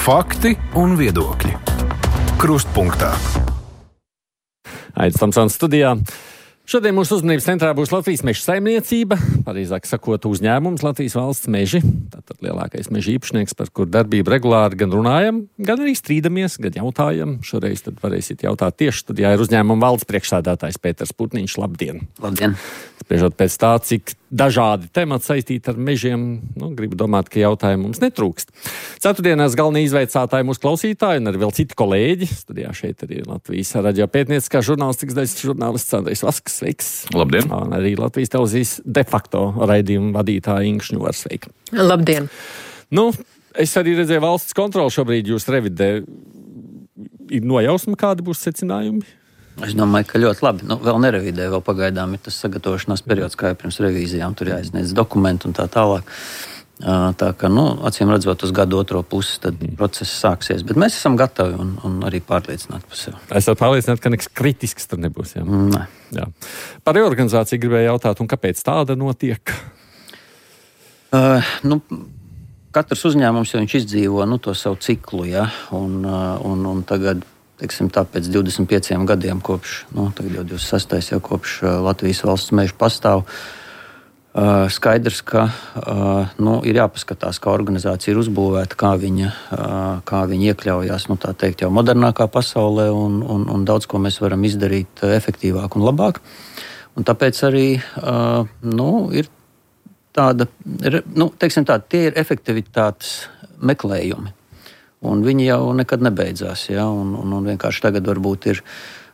Fakti un viedokļi. Krustpunktā. Aidis Tomsons studijā. Šodien mūsu uzmanības centrā būs Latvijas meža saimniecība, pareizāk sakot, uzņēmums Latvijas valsts meži. Tātad lielākais meža īpašnieks, par kur darbību regulāri gan runājam, gan arī strīdamies, gan jautājam. Šoreiz tad varēsiet jautāt tieši studijā ir uzņēmuma valdes priekšsēdētājs Pēters Putniņš. Labdien! Labdien! Spriežot pēc tā, cik dažādi temati saistīti ar mežiem, gribu domāt, ka jautājumu mums netrūkst. Ceturtdienās galvenie izveicātāji mūsu klausītāji un arī vēl citi kolēģi. Studijā šeit arī Latvijas radio pētnieciskā žurnālistikas daļas žurnālists Andrejs Vasks. Sveiks! Labdien! Un arī Latvijas televīzijas de facto raidījuma vadītāja Inga Šņuvara. Sveika! Labdien! Es arī redzēju valsts kontroli šobrīd jūs revidē. Ir nojausma, kādi būs secinājumi? Es domāju, ka ļoti labi. Vēl nerevidē, vēl pagaidām ir tas sagatavošanās periods, kā jau pirms revīzijām. Tur jāizniedz dokumenti un tā tālāk. Tā kā, acīm redzot, uz gadu otro pusi, tad process sāksies. Bet mēs esam gatavi un arī pārliecināti par sevi. Esat pārliecināti, ka nekas kritisks tur nebūs? Jā? Nē. Jā. Par reorganizāciju gribēju jautāt, un kāpēc tāda notiek? Katrs uzņēmums, jo viņš izdzīvo to savu ciklu, ja? Un tagad, teiksim tā, pēc 25 gadiem kopš, tagad jau 26. jau kopš Latvijas valsts meža pastāv, skaidrs, ka ir jāpaskatās, kā organizācija ir uzbūvēta, kā viņa iekļaujās, tā teikt, jau modernākā pasaulē, un daudz ko mēs varam izdarīt efektīvāk un labāk. Un tāpēc arī ir tāda, teiksim tā, tie ir efektivitātes meklējumi. Un viņi jau nekad nebeidzās, ja? Un vienkārši tagad varbūt ir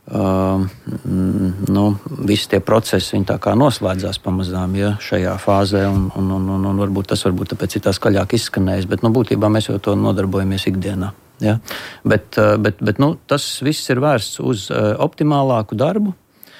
visi tie procesi, viņi tā kā noslēdzās pamazām, ja, šajā fāzē, un varbūt tas tāpēc ir tā skaļāk izskanējis, bet būtībā mēs jau to nodarbojamies ikdienā. Ja. Bet tas viss ir vērsts uz optimālāku darbu,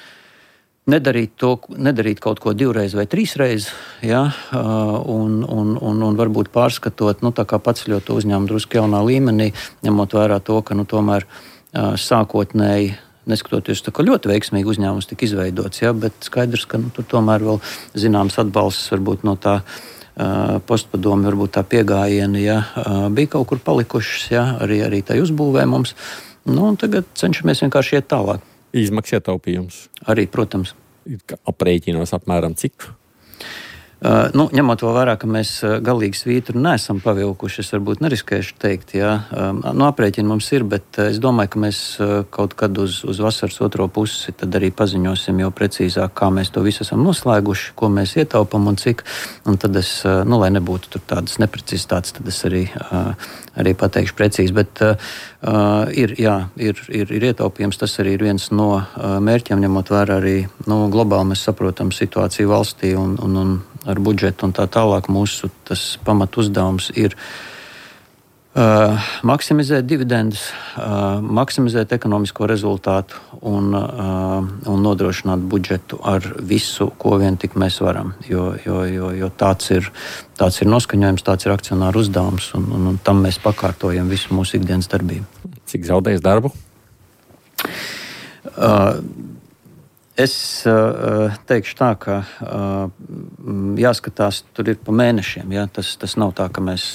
nedarīt kaut ko 2 vai 3 reizes, ja, un varbūt pārskatot, tā kā paceļot to uzņēmumu drusku jaunā līmenī, ņemot vērā to, ka tomēr sākotnēji, neskatoties tā, ka ļoti veiksmīgi uzņēmums tika izveidots, ja, bet skaidrs, ka tur tomēr vēl zināms atbalsts varbūt no tā postpadomi, varbūt tā piegājieni, ja, bija kaut kur palikušas, ja, arī tai uzbūvē mums. Un tagad cenšamies vienkārši iet tālāk. Izmaksas ietaupījums. Arī, protams. Aprēķinos apmēram cik? Ņemot vēl vērā, ka mēs galīgi svītru neesam pavilkuši, es varbūt neriskēšu teikt, jā. Aprēķini mums ir, bet es domāju, ka mēs kaut kad uz vasaras otro pusi tad arī paziņosim jau precīzāk, kā mēs to visu esam noslēguši, ko mēs ietaupam un cik. Un tad es, lai nebūtu tur tādas neprecizitātes, tad es arī pateikšu precīzi. Bet ir ietaupījums, tas arī ir viens no mērķiem, ņemot vērā arī globāli mēs saprotam situāciju valstī un ar budžetu un tā tālāk. Mūsu tas pamat uzdevums ir maksimizēt dividendes, maksimizēt ekonomisko rezultātu un nodrošināt budžetu ar visu, ko vien tik mēs varam. Jo tāds ir noskaņojums, tāds ir akcionāru uzdevums, un tam mēs pakārtojam visu mūsu ikdienas darbību. Cik zaudēs darbu? Es teikšu tā, ka jāskatās, tur ir pa mēnešiem. Ja? Tas nav tā, ka mēs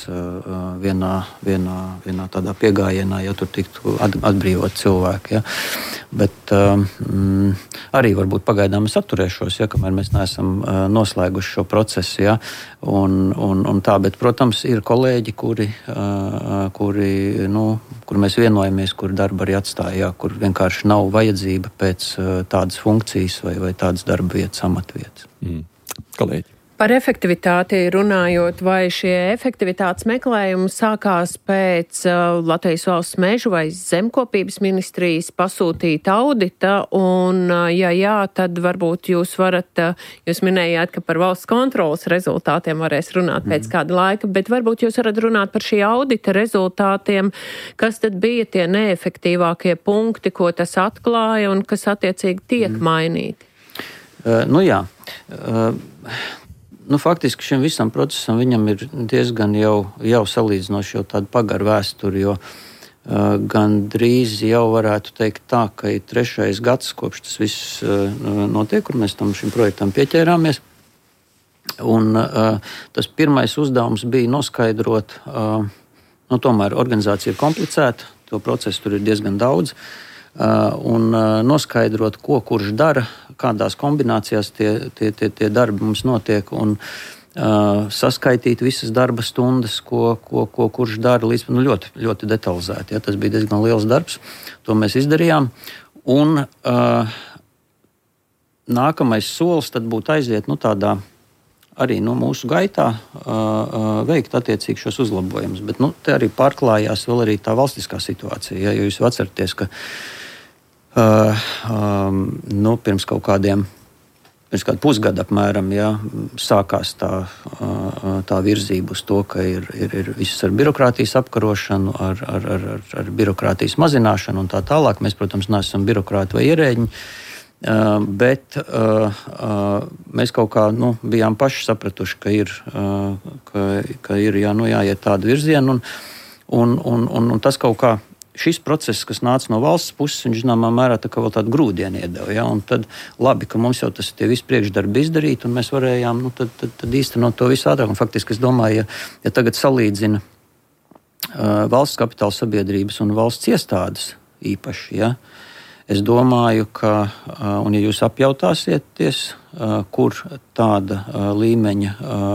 vienā tādā piegājienā, ja tur tiktu atbrīvot cilvēki. Ja? Bet arī varbūt pagaidām es atturēšos, ja, kamēr mēs neesam noslēguši šo procesu. Ja? Un tā, bet, protams, ir kolēģi, kur mēs vienojamies, kur darba arī atstāja, ja? Kur vienkārši nav vajadzība pēc tādas funkcijas vai tādas darba vietas, amatvietas. Kolēģi. Par efektivitāti runājot, vai šie efektivitātes meklējumi sākās pēc Latvijas valsts mežu vai zemkopības ministrijas pasūtīta audita, un ja jā, tad varbūt jūs minējāt, ka par valsts kontrolas rezultātiem varēs runāt pēc kāda laika, bet varbūt jūs varat runāt par šī audita rezultātiem, kas tad bija tie neefektīvākie punkti, ko tas atklāja un kas attiecīgi tiek mainīti? Jā. Faktiski šim visam procesam viņam ir diezgan jau salīdzinoši jau tāda pagara vēsture, jo gandrīz jau varētu teikt tā, ka ir 3. gads, kopš tas viss notiek, kur mēs šim projektam pieķērāmies. Un tas pirmais uzdevums bija noskaidrot tomēr organizācija ir komplicēta, to procesu tur ir diezgan daudz. Un noskaidrot, ko kurš dara, kādās kombinācijās tie darbi mums notiek, un saskaitīt visas darba stundas, ko kurš dara līdz ļoti, ļoti detalizēti. Ja, tas bija diezgan liels darbs, to mēs izdarījām. Un nākamais solis tad būtu aiziet tādā arī mūsu gaitā veikt attiecīgi šos uzlabojumus. Bet te arī pārklājās vēl arī tā valstiskā situācija. Ja, jo jūs atceraties, ka pirms kādu pusgadu apmēram sākās tā virzība uz to, ka ir viss ar birokrātijas apkarošanu, ar birokrātijas mazināšanu un tā tālāk. Mēs, protams, neesam birokrāti vai ierēģi. Bet mēs kaut kā bijām paši sapratuši, ka ir jāiet tādu virzienu, un tas kaut kā šis process, kas nāca no valsts puses, viņš zināmā mērā vēl tādu grūdienu iedeva. Ja? Un tad labi, ka mums jau tas tie visi priekšdarbi izdarīti, un mēs varējām tad īstenot to visu ātrāk. Un faktiski es domāju, ja tagad salīdzina valsts kapitāla sabiedrības un valsts iestādes īpaši, ja? Es domāju, ka, un ja jūs apjautāsieties, kur tāda līmeņa,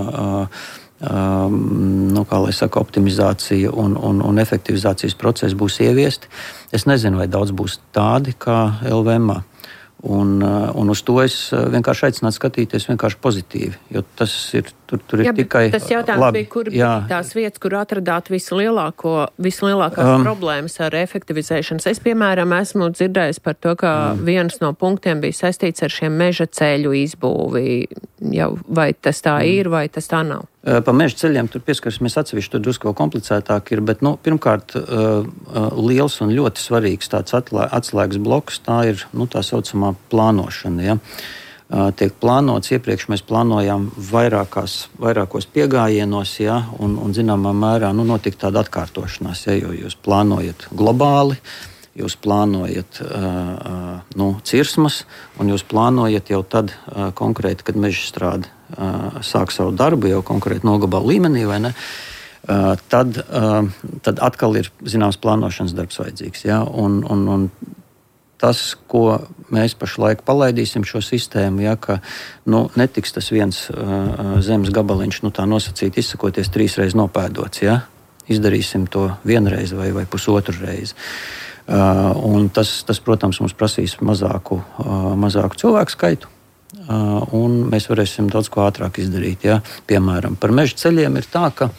optimizācija un efektivizācijas procesi būs ieviesti, es nezinu, vai daudz būs tādi kā LVMā. Un uz to es vienkārši aicinātu skatīties vienkārši pozitīvi, jo tas ir, tur ir tikai tas jautājums labi. Bija, kur bija tās vietas, kur atradāt vislielākās problēmas ar efektivizēšanas. Es, piemēram, esmu dzirdējis par to, ka viens no punktiem bija saistīts ar šiem meža ceļu izbūvi. Vai tas tā ir, vai tas tā nav? Pa meža ceļiem tur pieskarsimies atsevišķi, tur drusku vēl komplicētāk ir, bet, pirmkārt, liels un ļoti svarīgs tāds atslēgas bloks, tā ir, tā saucamā plānošana, ja. Tiek plānots, iepriekš mēs plānojām vairākos piegājienos, ja, un zināmā mērā, notiek tāda atkārtošanās, ja, jo jūs plānojat globāli, jūs plānojat cirsmas, un jūs plānojat jau tad konkrēti, kad meža strāde sāk savu darbu, jau konkrēti nogabala līmenī, vai ne? Tad atkal ir zināms plānošanas darbs vajadzīgs. Ja? Un tas, ko mēs pašlaik palaidīsim šo sistēmu, ja, ka netiks tas viens zemes gabaliņš, tā nosacīt izsakoties 3 reizes nopēdots. Ja? Izdarīsim to vienreiz vai pusotru reizi. Un tas, protams, mums prasīs mazāku cilvēku skaitu. Un mēs varēsim daudz ko ātrāk izdarīt. Ja? Piemēram, par meža ceļiem ir tā, ka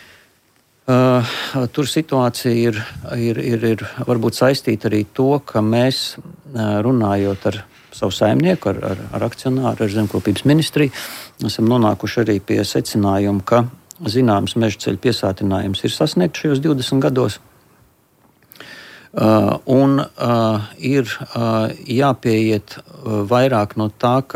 tur situācija ir varbūt saistīta arī to, ka mēs, runājot ar savu saimnieku, ar akcionāru, ar Zemkopības ministriju, esam nonākuši arī pie secinājuma, ka zināms meža ceļu piesātinājums ir sasniegts šajos 20 gados. Un ir jāpieiet vairāk no tā, ka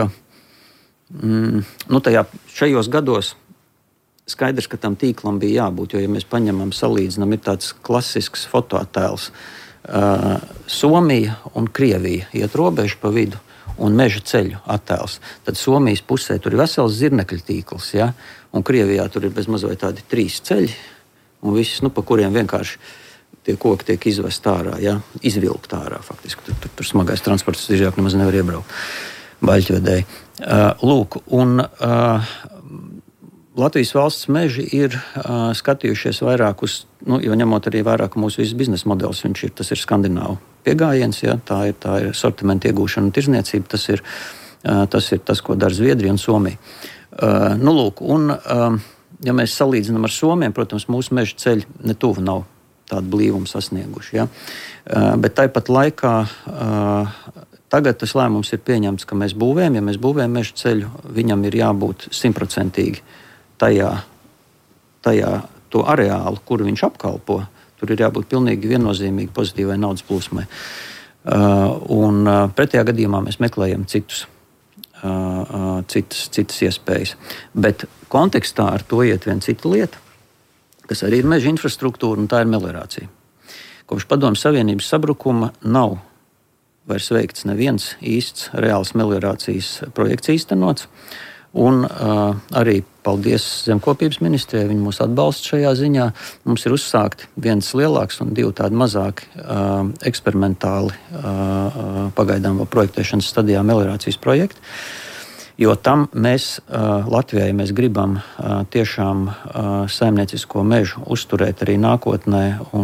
šajos gados skaidrs, ka tam tīklam bija jābūt, jo, ja mēs paņemam, salīdzinām, ir tāds klasisks fotoattēls. Somija un Krievija iet robežu pa vidu un meža ceļu attēls. Tad Somijas pusē tur ir vesels zirnekļu tīkls, ja? Un Krievijā tur ir bezmaz vai tādi 3 ceļi, un viss, pa kuriem vienkārši tie koki tiek izvest ārā, ja? Izvilkt ārā faktiski. Tur smagais transports drīzāk nemaz nevar iebraukt. Baļķvedēji. Lūk, un Latvijas valsts meži ir skatījušies vairāk uz, jo ņemot arī vairāk mūsu visu biznesa modelis, tas ir skandināvu piegājiens, ja? Tā ir sortimenta iegūšana un tirzniecība, tas ir tas, ko dara Zviedrija un Somija. Lūk, un ja mēs salīdzinām ar Somiem, protams, mūsu meža ceļi netuvu nav tādu blīvumu sasnieguši. Ja? Bet tāpat laikā tagad tas lēmums ir pieņemts, ka mēs būvējam, ja mēs būvējam meža ceļu, viņam ir jābūt 100% tajā to areālu, kuru viņš apkalpo. Tur ir jābūt pilnīgi viennozīmīgi pozitīvai naudas plūsmai. Un pretējā gadījumā mēs meklējam citas iespējas. Bet kontekstā ar to iet viena cita lieta, kas arī ir meža infrastruktūra, un tā ir meliorācija. Kopš Padomju Savienības sabrukuma nav vairs veikts neviens īsts reāls meliorācijas projekts īstenots, un arī paldies Zemkopības ministrijai, viņi mūs atbalsta šajā ziņā. Mums ir uzsākti viens lielāks un 2 tādi mazāki eksperimentāli pagaidām vēl projektēšanas stadijā meliorācijas projekti. Jo tam mēs Latvijai mēs gribam tiešām saimniecisko mežu uzturēt arī nākotnē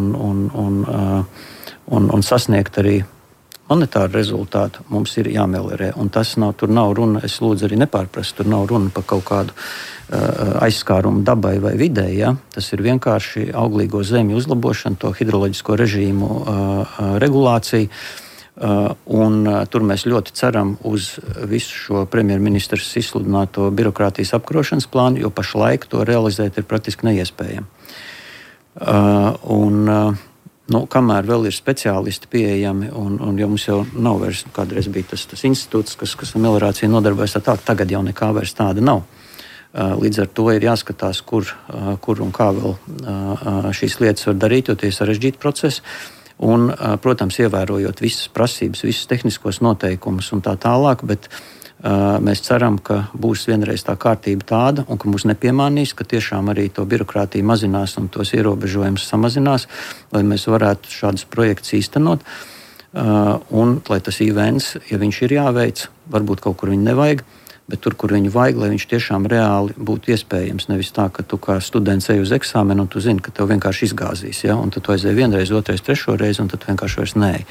un sasniegt arī monetāru rezultātu, mums ir jāmeliorē. Un tur nav runa, es lūdzu arī nepārprast, tur nav runa par kaut kādu aizskārumu dabai vai videi. Ja? Tas ir vienkārši auglīgo zemju uzlabošana, to hidroloģisko režīmu regulācija. Tur mēs ļoti ceram uz visu šo premjerministrs izsludināto birokrātijas apkarošanas plānu, jo pašlaik to realizēt ir praktiski neiespējami. Kamēr vēl ir speciālisti pieejami, un jo mums jau nav vairs, kādreiz bija tas institūts, kas ar meliorāciju nodarbojas, tagad jau nekā vairs tāda nav. Līdz ar to ir jāskatās, kur un kā vēl šīs lietas var darīt, jo tie ir sarežģīti procesi. Un, protams, ievērojot visas prasības, visus tehniskos noteikumus un tā tālāk, bet mēs ceram, ka būs vienreiz tā kārtība tāda un ka mūs nepiemānīs, ka tiešām arī to birokrātiju mazinās un tos ierobežojumus samazinās, lai mēs varētu šādus projektus īstenot. Un lai tas events, ja viņš ir jāveic, varbūt kaut kur viņu nevajag, bet tur, kur viņu vajag, lai viņš tiešām reāli būtu iespējams. Nevis tā, ka tu kā students ej uz eksāmenu un tu zini, ka tev vienkārši izgāzīs. Ja? Un tad tu aizēji vienreiz, otrais, trešo reizi un tad vienkārši vairs neej.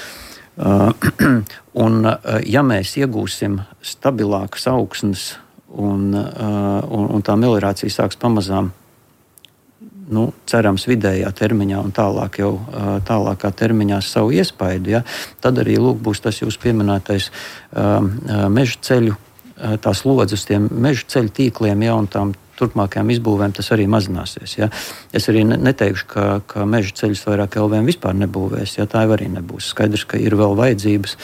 Ja mēs iegūsim stabilākas augsnes un tā meliorācija sāks pamazām, cerams, vidējā termiņā un tālākā termiņā savu iespaidu, ja? Tad arī būs tas jūs pieminētais meža ceļu, tās lodzes tiem meža ceļu tīkliem, ja, un tām turpmākajām izbūvēm tas arī mazināsies. Ja. Es arī neteikšu, ka meža ceļus vairāk LVM vispār nebūvēs, ja tā jau arī nebūs. Skaidrs, ka ir vēl vajadzības,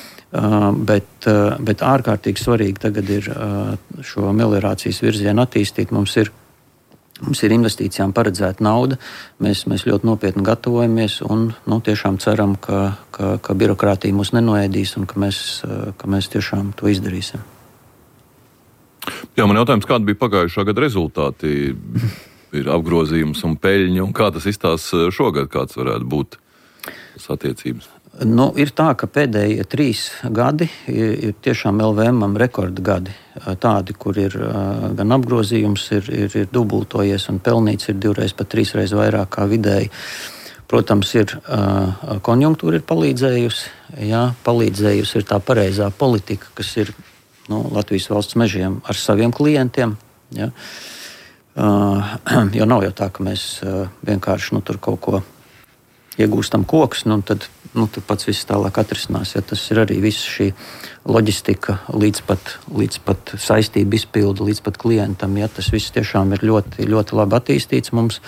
bet ārkārtīgi svarīgi tagad ir šo meliorācijas virzienu attīstīt. Mums ir investīcijām paredzēta nauda, mēs ļoti nopietni gatavojamies un tiešām ceram, ka birokrātija mūs nenoēdīs un ka mēs tiešām to izdarīsim. Jā, man jautājums, kāda bija pagājušā gada rezultāti? Ir apgrozījums un peļņa, un kā tas izstās šogad, kāds varētu būt tas attiecības? Ir tā, ka pēdējie 3 gadi ir tiešām LVM rekorda gadi. Tādi, kur ir gan apgrozījums ir dubultojies un pelnīts ir 2 pat 3 reizes vairāk kā vidēji. Protams, konjunktūra ir palīdzējusi. Jā, palīdzējusi ir tā pareizā politika, kas ir Latvijas valsts mežiem ar saviem klientiem. Ja? Jo nav jau tā, ka mēs vienkārši tur kaut ko iegūstam kokus, tad pats viss tālāk atrisinās. Ja? Tas ir arī viss šī loģistika līdz pat saistību izpildu, līdz pat klientam. Ja? Tas viss tiešām ir ļoti, ļoti labi attīstīts mums.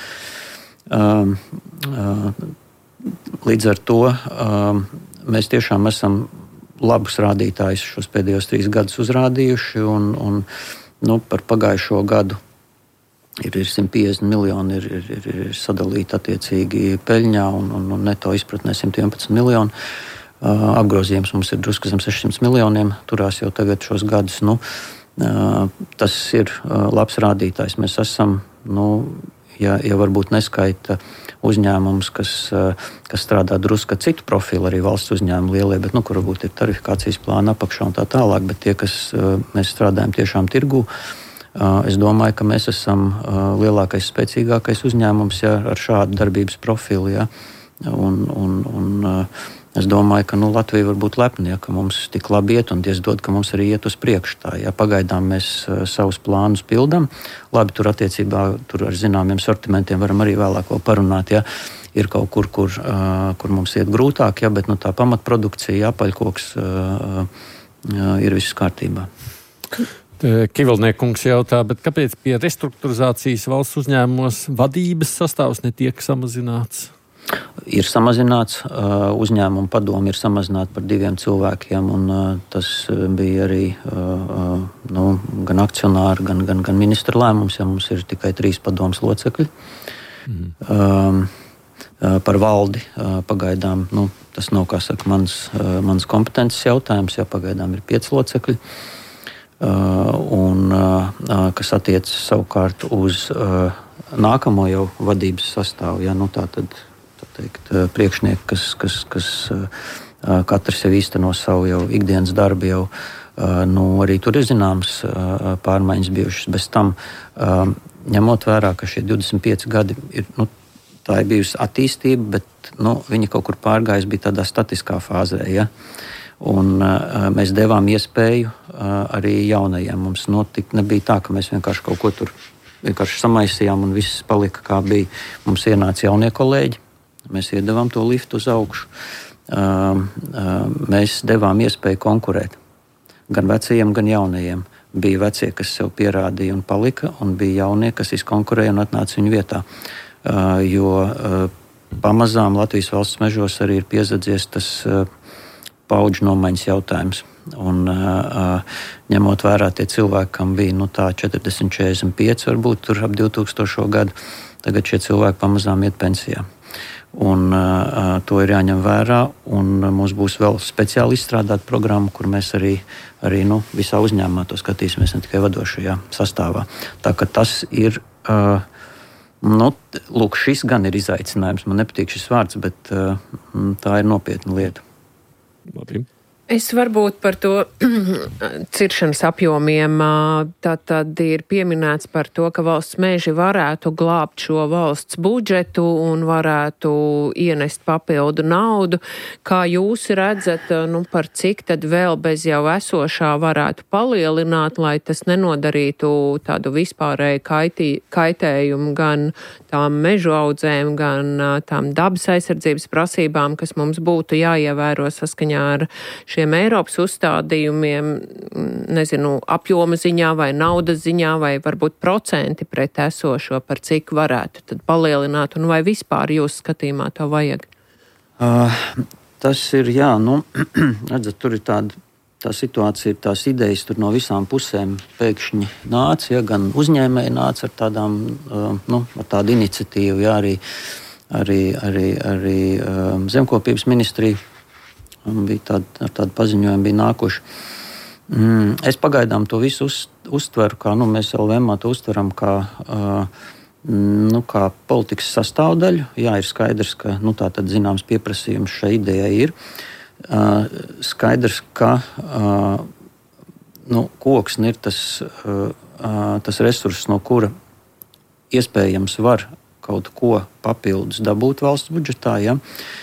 Līdz ar to mēs tiešām esam labus rādītājus šos pēdējos 3 gadus uzrādījuši, un par pagājušo gadu ir 150 miljoni ir sadalīti attiecīgi peļņā un neto izpratnē 111 miljoni. Apgrozījums mums ir drusku zem 600 miljoniem, turās jau tagad šos gadus. Tas ir labs rādītājs. Mēs esam, ja varbūt neskaita uzņēmums, kas strādā drusku citu profilu, arī valsts uzņēmumi lielie, bet kur varbūt ir tarifikācijas plāna apakšā un tā tālāk, bet tie, kas mēs strādājam tiešām tirgū, es domāju, ka mēs esam lielākais, spēcīgākais uzņēmums ar šādu darbības profilu. Ja? Un es domāju, ka Latvija var būt lepna, ka mums tik labi iet un Dievs dod, ka mums arī iet uz priekšu. Ja pagaidām mēs savus plānus pildam, labi, tur attiecībā ar zināmiem sortimentiem varam arī vēlāk vēl parunāt. Ja? Ir kaut kur mums iet grūtāk, ja? Bet tā pamatprodukcija, apaļkoks ir viss kārtībā. Kivilniekungs jautā, bet kāpēc pie restruktūrizācijas valsts uzņēmumos vadības sastāvs netiek samazināts? Ir samazināts, uzņēmuma padomi ir samazināta par 2 cilvēkiem, un tas bija arī gan akcionāri, gan ministra lēmums, ja mums ir tikai 3 padomas locekļi. Par valdi pagaidām, tas nav, kā saka, mans kompetences jautājums, ja pagaidām ir 5 locekļi. un kas attiecas savukārt uz nākamo jau vadības sastāvu. Ja, tā teikt, priekšnieki, kas katrs jau īsteno savu jau ikdienas darbu, jau arī tur ir zināmas pārmaiņas bijušas. Bez tam, ņemot vērā, ka šie 25 gadi ir, tā ir bijusi attīstība, bet viņi kaut kur pārgājis bija tādā statiskā fāzē. Ja? Un mēs devām iespēju arī jaunajiem. Mums nebija tā, ka mēs vienkārši kaut ko tur vienkārši samaisījām un viss palika kā bija. Mums ienāca jaunie kolēģi, mēs iedavām to liftu uz augšu. Mēs devām iespēju konkurēt gan vecajiem, gan jaunajiem. Bija vecie, kas sev pierādīja un palika, un bija jaunie, kas izkonkurēja un atnāca viņu vietā. Jo pamazām Latvijas valsts mežos arī ir piezadzies tas paudžu nomaiņas jautājums. Un, ņemot vērā tie cilvēki, kam bija 40, 45, varbūt tur ap 2000. Gadu, tagad šie cilvēki pamazām iet pensijā. Un, to ir jāņem vērā, un mums būs vēl speciāli izstrādāta programma, kur mēs arī visā uzņēmumā to skatīsimies, ne tikai vadošajā sastāvā. Tā ka tas ir, lūk, šis gan ir izaicinājums. Man nepatīk šis vārds, bet tā ir nopietna lieta. Labi. Es varbūt par to ciršanas apjomiem, tad ir pieminēts par to, ka valsts meži varētu glābt šo valsts budžetu un varētu ienest papildu naudu. Kā jūs redzat, par cik tad vēl bez jau esošā varētu palielināt, lai tas nenodarītu tādu vispārēju kaitējumu gan tām mežu audzēm, gan tām dabas aizsardzības prasībām, kas mums būtu jāievēro saskaņā ar šiem Eiropas uzstādījumiem, nezinu, apjoma ziņā vai naudas ziņā, vai varbūt procenti pret esošo, par cik varētu tad palielināt, un vai vispār jūs skatījumā to vajag? Tas ir, jā, redzat, tur ir tā situācija, tās idejas tur no visām pusēm pēkšņi nāca, ja, gan uzņēmēji nāca ar tādām, ar tādu iniciatīvu, ja, arī Zemkopības ministrija. Bija tādi paziņojumi bija nākuši. Es pagaidām to visu uztveru, kā mēs LVMā to uztveram kā politikas sastāvdaļu. Jā, ir skaidrs, ka tā tad zināms pieprasījums šai idejai ir. Skaidrs, ka koksne ir tas resurss, no kura iespējams var kaut ko papildus dabūt valsts budžetā, ja.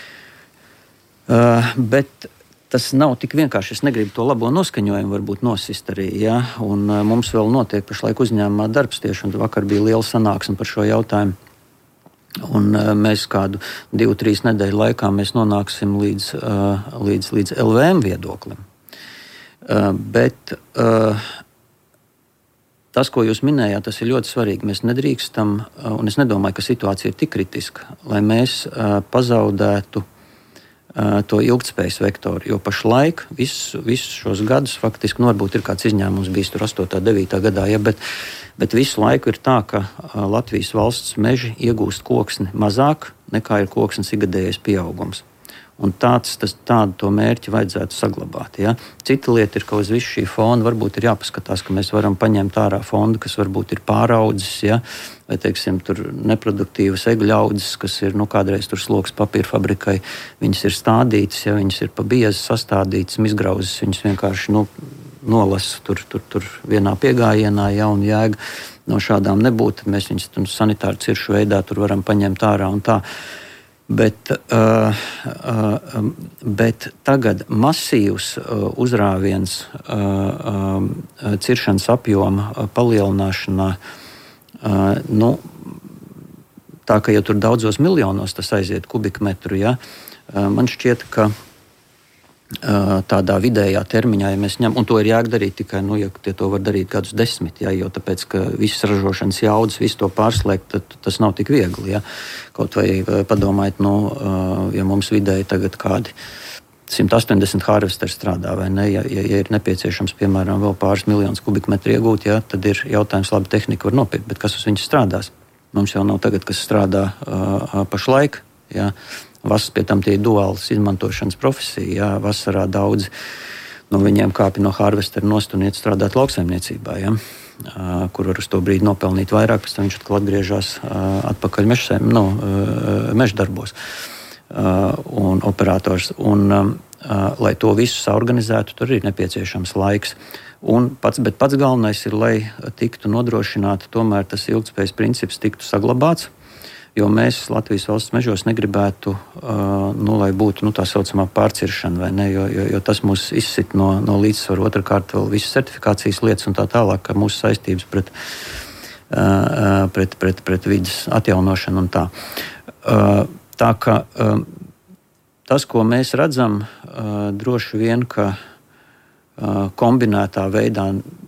Bet tas nav tik vienkārši. Es negribu to labo noskaņojumu varbūt nosist arī. Ja? Un mums vēl notiek pašlaik uzņēmumā darbs tieši, un vakar bija liela sanāksme par šo jautājumu. Un mēs kādu 2-3 nedēļu laikā mēs nonāksim līdz LVM viedoklim. Bet tas, ko jūs minējāt, tas ir ļoti svarīgi. Mēs nedrīkstam, un es nedomāju, ka situācija ir tik kritiska, lai mēs pazaudētu to ilgtspējas vektoru, jo pašlaik visus šos gadus faktiski, varbūt ir kāds izņēmums bijis tur 8. 9. gadā, ja, bet visu laiku ir tā, ka Latvijas valsts meži iegūst koksni mazāk nekā ir koksnes ikgadējais pieaugums. Un tādu to mērķi vajadzētu saglabāt. Ja. Cita lieta ir, ka uz visu šī fonda varbūt ir jāpaskatās, ka mēs varam paņemt ārā fondu, kas varbūt ir pāraudzis, ja, vai, teiksim, tur neproduktīvas egļu audzes, kas ir, kādreiz tur sloks papīra fabrikai, viņas ir stādītas, ja, viņas ir pa biezi sastādītas, izgrauzes, viņas vienkārši, nolasa tur vienā piegājienā, ja, un jēga no šādām nebūtu. Mēs viņas sanitāru ciršu veidā tur varam paņemt ārā un tā. Bet tagad masīvs uzrāviens ciršanas apjoma palielināšanā, tā ka jau tur daudzos miljonos tas aiziet kubikmetru, ja, man šķiet, ka tādā vidējā termiņā, ja mēs ņemam, un to ir jādarīt tikai, ja to var darīt gadus 10, ja, jo tāpēc, ka visas ražošanas jaudas, visu to pārslēgt, tad tas nav tik viegli, ja. Kaut vai padomājiet, ja mums vidēji tagad kādi 180 harvesteri strādā, vai ne, ja ir nepieciešams, piemēram, vēl pāris miljonus kubikmetru iegūt, ja, tad ir jautājums, labi, tehnika var nopirkt, bet kas uz viņas strādās? Mums jau nav tagad, kas strādā pašlaik, ja. Vasarā pie tam tie ir duālas izmantošanas profesija. Jā, vasarā daudzi viņiem kāpi no harvestera nost un iet strādāt lauksaimniecībā, ja? Kur var uz to brīdi nopelnīt vairāk, pēc tam viņš atkal atgriežas atpakaļ meždarbos un operators. Lai to visu saorganizētu, tur ir nepieciešams laiks. Bet pats galvenais ir, lai tiktu nodrošināta tomēr tas ilgtspējas princips tiktu saglabāts, jo mēs Latvijas valsts mežos negribētu, lai būtu tā saucamā pārciršana, vai ne, jo tas mūs izsit no līdzsvaru. Otrakārt vēl visas certifikācijas lietas un tā tālāk, ka mūsu saistības pret vidas atjaunošanu un tā. Tā ka tas, ko mēs redzam, droši vien, ka kombinētā veidā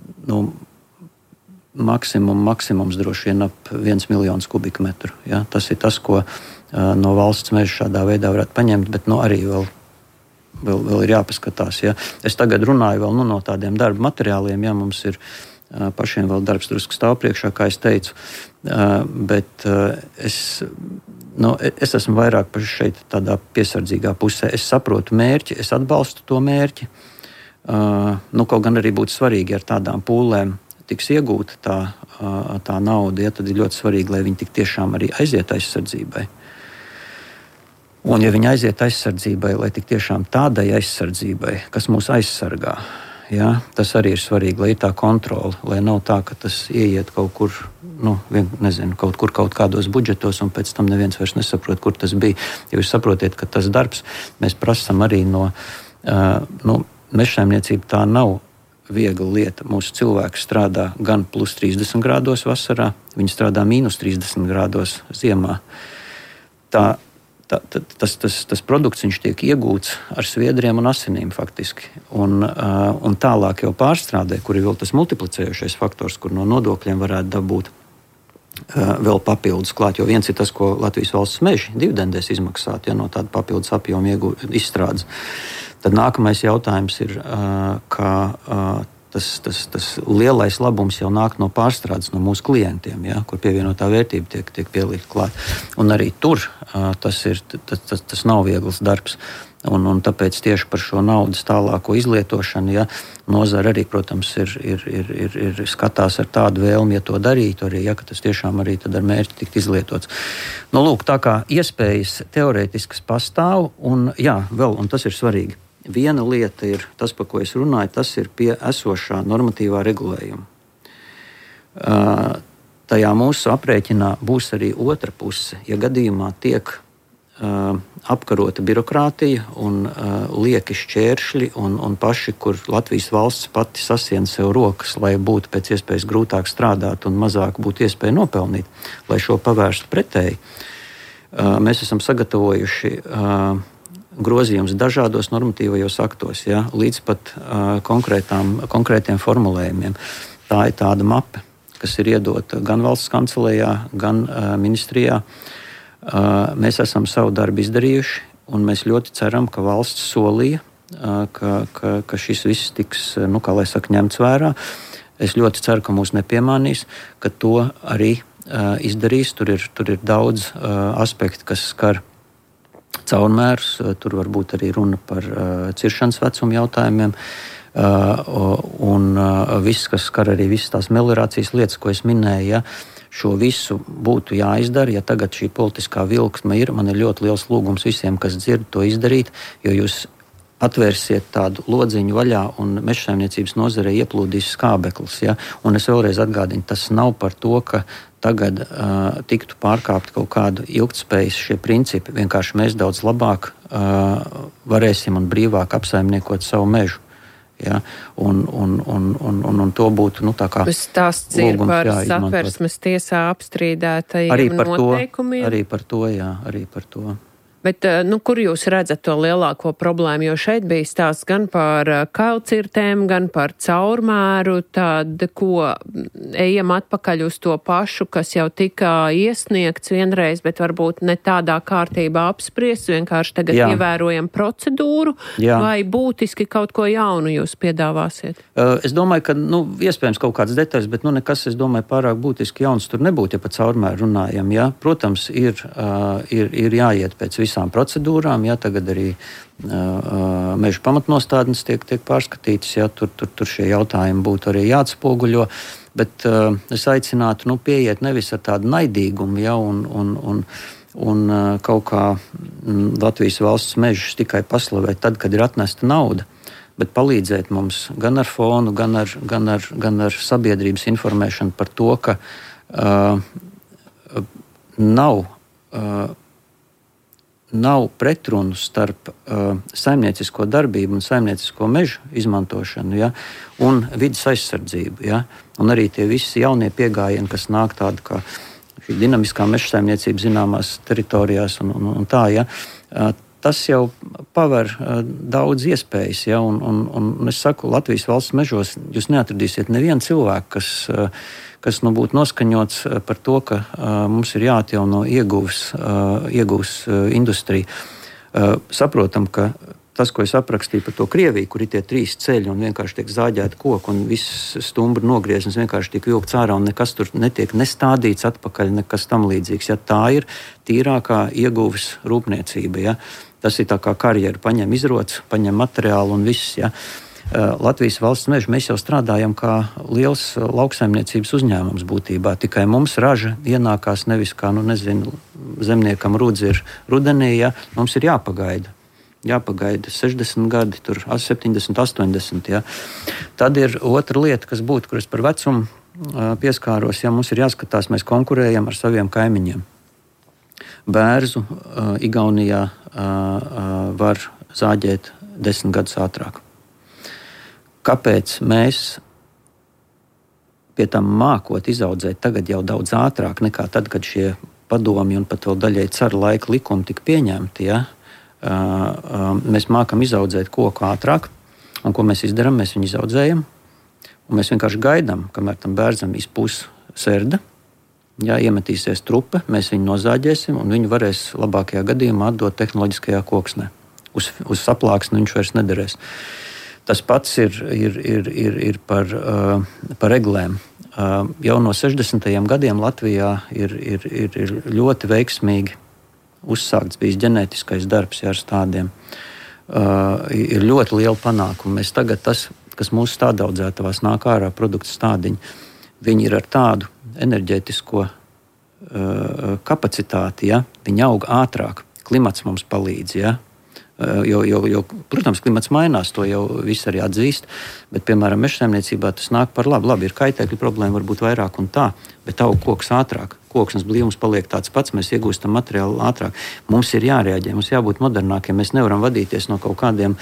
maksimums droši vien ap 1 miljons kubikmetru. Ja? Tas ir tas, ko no valsts meža šādā veidā varētu paņemt, bet arī vēl ir jāpaskatās. Ja? Es tagad runāju vēl no tādiem darba materiāliem, ja mums ir pašiem vēl darbs drusku stāv priekšā, kā es teicu, bet es esmu vairāk šeit tādā piesardzīgā pusē. Es saprotu mērķi, es atbalstu to mērķi. Kaut gan arī būtu svarīgi ar tādām pūlēm tiks iegūta tā nauda, ja, tad ir ļoti svarīgi, lai viņi tik tiešām arī aiziet aizsardzībai. Un ja viņi aiziet aizsardzībai, lai tik tiešām tādai aizsardzībai, kas mūs aizsargā, ja, tas arī ir svarīgi, lai ir tā kontrole, lai nav tā, ka tas ieiet kaut kur, kaut kādos budžetos, un pēc tam neviens vairs nesaprot, kur tas bija. Ja jūs saprotiet, ka tas darbs, mēs prasam arī mežsaimniecība tā nav viegla lieta. Mūsu cilvēks strādā gan plus 30 grādos vasarā, viņi strādā mīnus 30 grādos ziemā. Tas produkts viņš tiek iegūts ar sviedriem un asinīm faktiski. Un tālāk jau pārstrādē, kur ir vēl tas multiplicējošais faktors, kur no nodokļiem varētu dabūt vēl papildus klāt. Jo viens ir tas, ko Latvijas valsts meži dividendēs izmaksāt, ja no tāda papildus apjoma izstrādes. Tad nākamais jautājums ir, ka tas lielais labums jau nāk no pārstrādes, no mūsu klientiem, ja, kur pievienotā vērtība tiek pielikt klāt. Un arī tur tas nav viegls darbs. Un tāpēc tieši par šo naudas tālāko izlietošanu, ja, nozara arī, protams, ir skatās ar tādu vēlmi, ja to darītu arī, ja, ka tas tiešām arī tad ar mērķi tikt izlietots. Lūk, tā kā iespējas teorētiskas pastāv, un tas ir svarīgi. Viena lieta ir tas, par ko es runāju, tas ir pie esošā normatīvā regulējuma. Tajā mūsu aprēķinā būs arī otra puse, ja gadījumā tiek apkarota birokrātija un lieki šķēršļi un paši, kur Latvijas valsts pati sasien sev rokas, lai būtu pēc iespējas grūtāk strādāt un mazāk būtu iespēja nopelnīt, lai šo pavērstu pretēji. Mēs esam sagatavojuši grozījums dažādos normatīvajos aktos, ja, līdz pat konkrētiem formulējumiem. Tā ir tāda mape, kas ir iedota gan valsts kancelējā, gan ministrijā. Mēs esam savu darbu izdarījuši, un mēs ļoti ceram, ka valsts solīja, ka šis viss tiks, ņemts vērā. Es ļoti ceru, ka mūs nepiemānīs, ka to arī izdarīs. Tur ir daudz aspektu, kas skar caurmērus, tur var būt arī runa par ciršanas vecuma jautājumiem, un viss, kas skar arī visas tās meliorācijas lietas, ko es minēju, ja, šo visu būtu jāizdara. Ja tagad šī politiskā vilksme ir, man ir ļoti liels lūgums visiem, kas dzird, to izdarīt, jo jūs atvērsiet tādu lodziņu vaļā un mežsaimniecības nozarei ieplūdīs skābeklis. Ja? Un es vēlreiz atgādinu, tas nav par to, ka tagad tiktu pārkāpt kaut kādu ilgtspējas šie principi. Vienkārši mēs daudz labāk varēsim un brīvāk apsaimniekot savu mežu. Ja? Un to būtu tā kā stāsts ir par Satversmes tiesā apstrīdētajiem noteikumiem. Arī par to. Bet kur jūs redzat to lielāko problēmu? Jo šeit bija stāsts gan par kailcirtēm, gan par caurmēru. Tad, ko ejam atpakaļ uz to pašu, kas jau tika iesniegts vienreiz, bet varbūt ne tādā kārtībā apspriests, vienkārši tagad ievērojam procedūru, vai būtiski kaut ko jaunu jūs piedāvāsiet? Es domāju, ka iespējams kaut kāds detaļas, bet nekas, es domāju, pārāk būtiski jauns tur nebūtu, ja par caurmēru runājam. Ja? Protams, ir jāiet pēc visām procedūrām. Jā, tagad arī meža pamatnostādnes tiek pārskatītas. Jā, tur šie jautājumi būtu arī jāatspoguļo. Bet es aicinātu pieiet nevis ar tādu naidīgumu, jā, un kaut kā Latvijas valsts mežus tikai paslavēt tad, kad ir atnesta nauda, bet palīdzēt mums gan ar fonu, gan ar sabiedrības informēšanu par to, ka nav pretrunu starp saimniecisko darbību un saimniecisko mežu izmantošanu, ja, un vidas aizsardzību. Ja, un arī tie visi jaunie piegājieni, kas nāk tādi kā šī dinamiskā meža saimniecība zināmās teritorijās un tā, ja, tas jau paver daudz iespējas. Ja, un es saku, Latvijas valsts mežos jūs neatradīsiet nevienu cilvēku, kas būtu noskaņots par to, ka mums ir jāatjauno ieguvs industrija. Saprotam, ka tas, ko es aprakstīju par to Krieviju, kur ir tie 3 ceļi un vienkārši tiek zāģēti koki un viss stumbri nogrieznis vienkārši tiek vilkts ārā un nekas tur netiek nestādīts atpakaļ, nekas tam līdzīgs. Ja, tā ir tīrākā ieguves rūpniecība. Ja. Tas ir tā kā karjera, paņem izroci, paņem materiālu un viss. Ja. Latvijas valsts meža mēs jau strādājam kā liels lauksaimniecības uzņēmums būtībā. Tikai mums raža ienākās nevis kā, zemniekam rudzi ir rudenī, ja, mums ir jāpagaida 60 gadi, tur 70, 80. Ja. Tad ir otra lieta, kas būtu, kur es par vecumu pieskāros, ja mums ir jāskatās, mēs konkurējam ar saviem kaimiņiem. Bērzu Igaunijā var zāģēt 10 gadus ātrāk. Kāpēc mēs pie tam mākot izaudzēt tagad jau daudz ātrāk nekā tad, kad šie padomi un pat vēl daļai cara laika likumi tika pieņemti, ja? Mēs mākam izaudzēt koku ātrāk, un ko mēs izdarām? Mēs viņu izaudzējam, un mēs vienkārši gaidām, kamēr tam bērzam izpūs serda, ja, iemetīsies trupe, mēs viņu nozāģēsim, un viņu varēs labākajā gadījumā atdot tehnoloģiskajā koksnē. Uz saplāksni viņš vairs nederēs. Tas pats ir par eglēm. Jau no 60. gadiem Latvijā ir ļoti veiksmīgi uzsākts bijis ģenētiskais darbs ar stādiem. Ir ļoti liela panākuma. Mēs tagad tas, kas mūsu stādaudzētavās nāk ārā produktu stādiņi, viņi ir ar tādu enerģētisko kapacitāti, ja? Viņi aug ātrāk. Klimats mums palīdz, ja? Jo, protams, klimats mainās, to jau viss arī atzīst, bet, piemēram, mežsaimniecībā tas nāk par labu. Labi, ir kaitēkļu problēma varbūt vairāk un tā, bet aug koks ātrāk. Koksnes blīvums paliek tāds pats, mēs iegūstam materiālu ātrāk. Mums ir jārēģē, mums jābūt modernākiem, mēs nevaram vadīties no kaut kādiem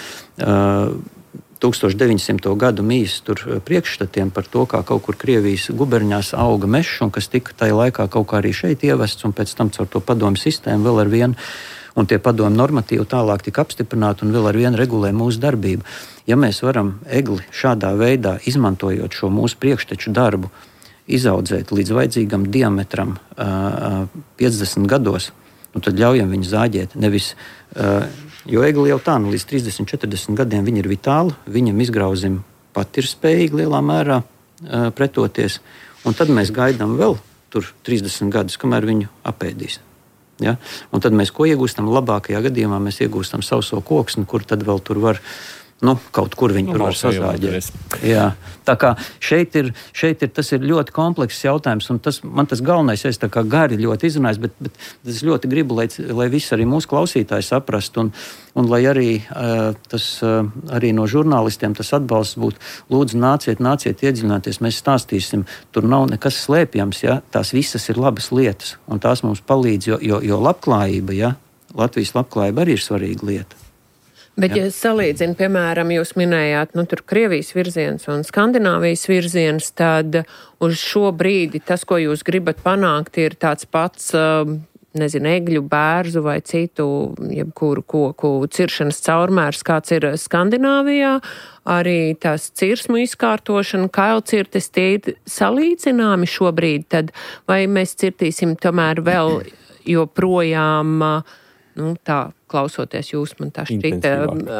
1900. Gadu mīs priekšstatiem par to, kā kaut kur Krievijas guberņās auga mežs, un kas tika tajā laikā kaut kā arī šeit ievests, un pēc tam caur to padomu sistēmu vēl ar vienu. Un tie padomu normatīvi tālāk tika apstiprināti un vēl ar vienu regulē mūsu darbību. Ja mēs varam egli šādā veidā, izmantojot šo mūsu priekšteču darbu, izaudzēt līdz vajadzīgam diametram 50 gados, tad ļaujam viņu zāģēt. Nevis, jo egli jau tā, līdz 30, 40 gadiem viņi ir vitāli, viņam izgrauzim pat ir spējīgi lielā mērā pretoties, un tad mēs gaidām vēl tur 30 gadus, kamēr viņu apēdīs. Ja? Un tad mēs ko iegūstam? Labākajā gadījumā mēs iegūstam sauso koksni, kur tad vēl tur var, kaut kur viņi tur var sazāģēt. Jā. Tā kā šeit ir, tas ir ļoti komplekss jautājums, un man tas galvenais, es tā kā gari ļoti izrunājis, bet es ļoti gribu, lai visi arī mūsu klausītāji saprast, un lai arī arī no žurnālistiem tas atbalsts būtu, lūdzu nāciet iedziļināties, mēs stāstīsim, tur nav nekas slēpjams, ja? Tās visas ir labas lietas, un tās mums palīdz, jo labklājība, ja? Latvijas labklājība arī ir svarīga lieta. Bet, ja salīdzina, piemēram, jūs minējāt, tur Krievijas virziens un Skandināvijas virziens, tad uz šo brīdi tas, ko jūs gribat panākt, ir tāds pats, egļu, bērzu vai citu, jebkuru koku ciršanas caurmērs, kāds ir Skandināvijā, arī tās cirsmu izkārtošana, kailcirtes, tie ir salīdzināmi šobrīd, tad vai mēs cirtīsim tomēr vēl joprojām, tā, klausoties jūs, man tā šķita,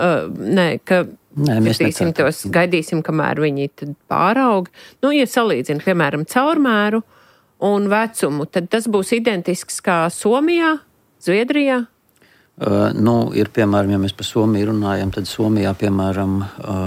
mēs tos gaidīsim, kamēr viņi tad pāraug. Ja salīdzina, piemēram, caurmēru un vecumu, tad tas būs identisks kā Somijā, Zviedrijā? Ir, piemēram, ja mēs par Somiju runājam, tad Somijā, piemēram,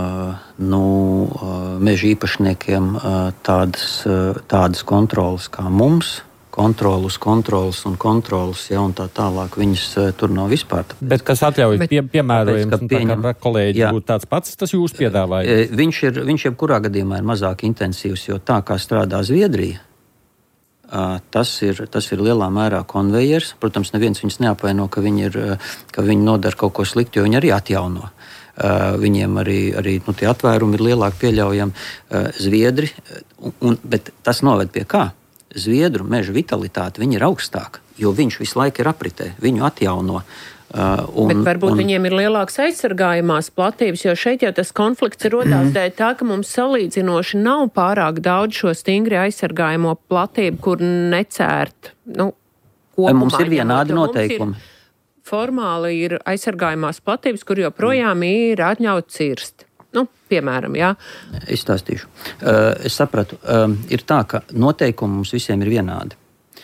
meža īpašniekiem tādas kontrolas kā mums, kontrolas un kontrolas, ja, un tā tālāk, viņas tur nav vispār. Bet kas atļauj piemērojums, kā kolēģi būtu tāds pats, tas jūs piedāvājat? Viņš jebkurā gadījumā ir mazāk intensīvs, jo tā kā strādā Zviedrija, tas ir lielā mērā konvejers. Protams, neviens viņus neapvaino, ka viņi nodara kaut ko sliktu, jo viņi arī atjauno. Viņiem arī tie atvērumi ir lielāki pieļaujami Zviedri, bet tas noved pie kā? Zviedru meža vitalitāte viņi ir augstāka, jo viņš visu laiku ir apritē, viņu atjauno. Bet varbūt viņiem ir lielāks aizsargājumās platības, jo šeit jau tas konflikts rodās dēļ tā, ka mums salīdzinoši nav pārāk daudz šo stingri aizsargājumo platību, kur necērt. Kopumā, mums ir vienādi noteikumi. Formāli ir aizsargājumās platības, kur joprojām ir atļauts cirst. Piemēram, jā. Es stāstīšu. Es sapratu. Ir tā, ka noteikumi mums visiem ir vienādi.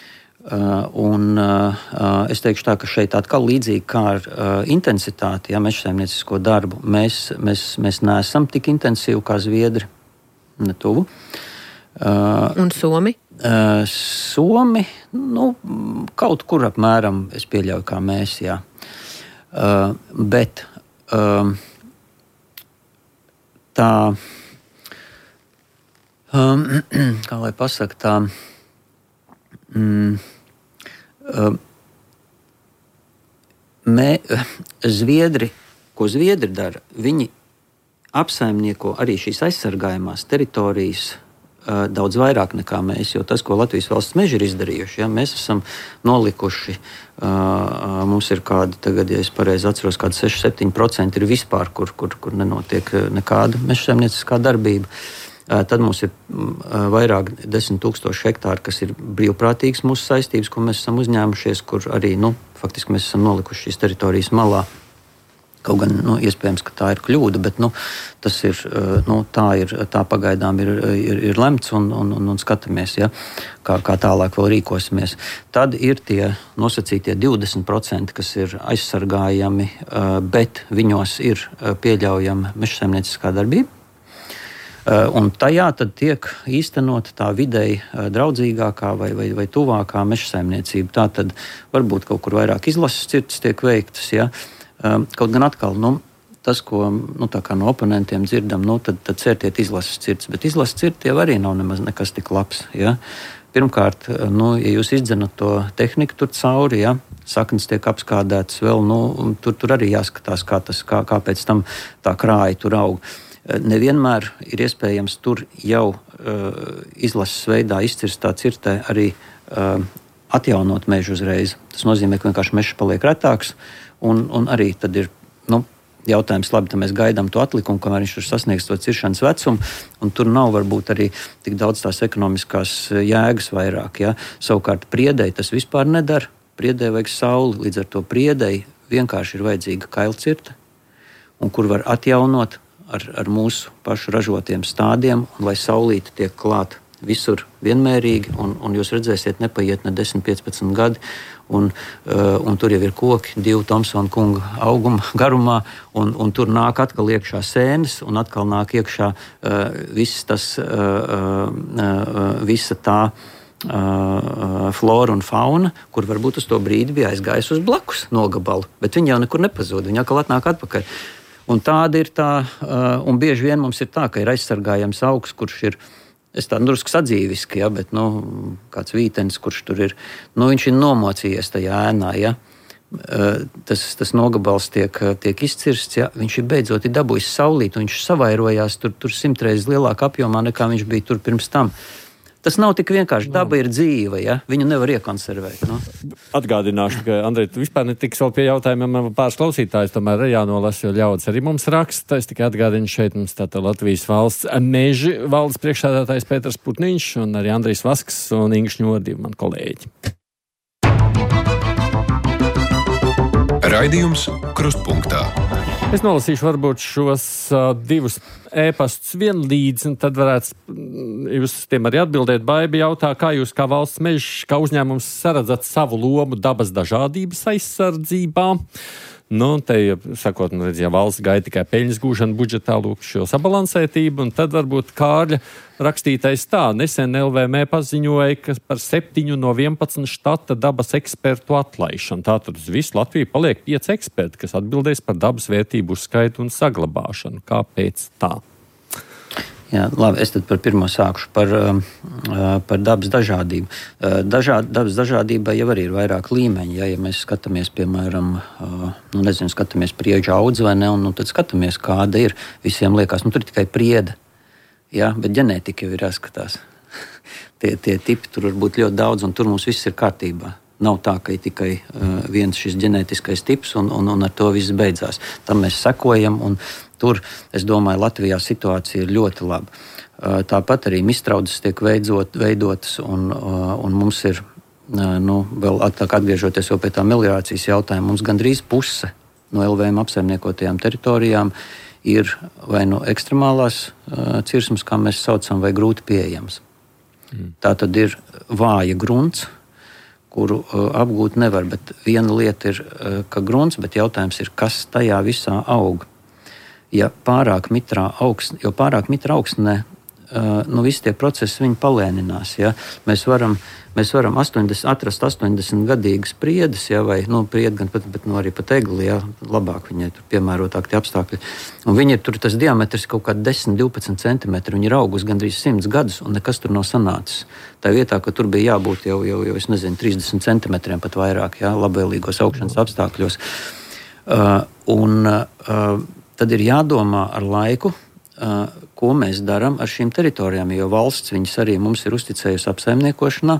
Es teikšu tā, ka šeit atkal līdzīgi kā ar intensitāti, ja mežsaimniecisko darbu, mēs neesam tik intensīvi kā Zviedri, ne tuvu. Un Somi? Somi, kaut kur apmēram, es pieļauju, kā mēs, jā. Bet tā, kā lai pasaka, tā, Zviedri, ko Zviedri dara, viņi apsaimnieko arī šīs aizsargājumās teritorijas daudz vairāk nekā mēs, jo tas, ko Latvijas valsts meži ir izdarījuši, ja, mēs esam nolikuši, mums ir kādi, tagad, ja es pareizi atceros, kādi 6-7% ir vispār, kur nenotiek nekāda mežsaimnieciskā darbība. Tad mums ir vairāk 10,000 hektāri, kas ir brīvprātīgas mūsu saistības, ko mēs esam uzņēmušies, kur arī, faktiski mēs esam nolikuši šīs teritorijas malā. Kaut gan, iespējams, ka tā ir kļūda, bet, tas ir, tā pagaidām ir lemts un skatāmies, ja, kā tālāk vēl rīkosimies. Tad ir tie nosacītie 20%, kas ir aizsargājami, bet viņos ir pieļaujama mežsaimnieciskā darbība. Un tajā tad tiek īstenota tā videi draudzīgākā vai tuvākā mežsaimniecība. Tā tad varbūt kaut kur vairāk izlases cirtas tiek veiktas. Ja? Kaut gan atkal, tas, ko tā kā no oponentiem dzirdam, tad cērtiet izlases cirtas. Bet izlases cirta jau arī nav nemaz nekas tik labs. Ja? Pirmkārt, ja jūs izdzenat to tehniku tur cauri, ja? Saknes tiek apskādētas vēl, tur arī jāskatās, kā pēc tam tā krāja tur aug. Nevienmēr ir iespējams tur jau izlases veidā izcirstā cirtē arī atjaunot mežu uzreiz. Tas nozīmē, ka vienkārši mežs paliek retāks, un arī tad ir jautājums, labi, tad mēs gaidām to atlikumu, kamēr viņš tur sasniegs to ciršanas vecumu, un tur nav varbūt arī tik daudz tās ekonomiskās jēgas vairāk. Ja? Savukārt priedei tas vispār nedara. Priedei vajag sauli, līdz ar to priedei vienkārši ir vajadzīga kailcirta, un kur var atjaunot ar mūsu pašu ražotiem stādiem, un lai saulīte tiek klāt visur vienmērīgi, un jūs redzēsiet, nepaiet ne 10-15 gadi, un tur jau ir koki 2 Thomsona kunga auguma garumā, un tur nāk atkal iekšā sēnes, un atkal nāk iekšā visa tā flora un fauna, kur varbūt uz to brīdi bija aizgājis uz blakus nogabalu, bet viņi jau nekur nepazūd, viņi atkal atnāk atpakaļ. Un tāda ir tā, un bieži vien mums ir tā, ka ir aizsargājams augs, kurš ir, es tā drusku sadzīviski, ja, bet, kāds vītenis, kurš tur ir, viņš ir nomocījies tajā ēnā, ja. Tas nogabals tiek izcirsts, ja, viņš ir beidzot dabūjis saulīt, un viņš savairojās tur 100 reizes lielākā apjomā, nekā viņš bija tur pirms tam. Tas nav tik vienkārši. Daba ir dzīva, ja? Viņu nevar iekonservēt. Atgādināšu, ka, Andrej, tu vispār netiks vēl pie jautājumiem pāris klausītājs, tomēr ir jānolasa, jo ļauds arī mums raksta. Es tikai atgādinu šeit mums tātad Latvijas valsts meži valdes priekšsēdētājs Pēters Putniņš un arī Andrijs Vasks un Inga Šņordi, man kolēģi. Raidījums Krustpunktā. Es nolasīšu varbūt šos divus ēpastus vienlīdz, un tad varētu jūs tiem arī atbildēt. Baiba jautā, kā jūs kā valsts mežs, kā uzņēmums saredzat savu lomu dabas dažādības aizsardzībā. Nu, te, sakot, ja valsts gaida tikai peļņas gūšanu budžetā, lūk šo sabalansētību, un tad varbūt Kārļa rakstītais tā. Nesen LVM paziņoja, ka par 7 no 11 štata dabas ekspertu atlaišanu. Tātad uz visu Latviju paliek 5 eksperti, kas atbildēs par dabas vērtību uzskaitu un saglabāšanu. Kāpēc tā? Jā, labi, es tad par pirmo sākšu par dabas dažādību. Dabas dažādībai jau arī ir vairāk līmeņi. Ja mēs skatāmies, piemēram, skatāmies priežu audzi vai ne, un tad skatāmies, kāda ir. Visiem liekas, tur ir tikai priede. Ja, bet ģenētika jau ir jāskatās. tie tipi tur var būt ļoti daudz, un tur mums viss ir kārtībā. Nav tā, ka ir tikai viens šis ģenētiskais tips, un ar to viss beidzās. Tam mēs sekojam, un tur, es domāju, Latvijā situācija ir ļoti laba. Tāpat arī mistraudzes tiek veidotas, un mums ir, vēl atgriežoties jau pie tā meliorācijas jautājuma, mums gandrīz puse no LVM apsaimniekotajām teritorijām ir vai ekstremālās cirsmas, kā mēs saucam, vai grūti pieejams. Tā tad ir vāja grunts, kuru apgūt nevar, bet viena lieta ir, ka grunts, bet jautājums ir, kas tajā visā aug. Ja pārāk mitrā augsnē, visi tie procesi viņi palēninās. Ja? Mēs varam atrast 80-gadīgas priedes, ja? Vai priedi gan pat arī pat egli, ja? Labāk viņai tur piemērotāk tie apstākļi. Un viņi ir tur tas diametrs kaut kādi 10-12 centimetri, viņi ir augus gandrīz 100 gadus, un nekas tur nav sanācis. Tā vietā, ka tur bija jābūt jau es nezinu, 30 centimetriem pat vairāk, ja? Labvēlīgos augšanas apstākļos. Tad ir jādomā ar laiku, ko mēs darām ar šīm teritorijām, jo valsts viņas arī mums ir uzticējusi apsaimniekošanā,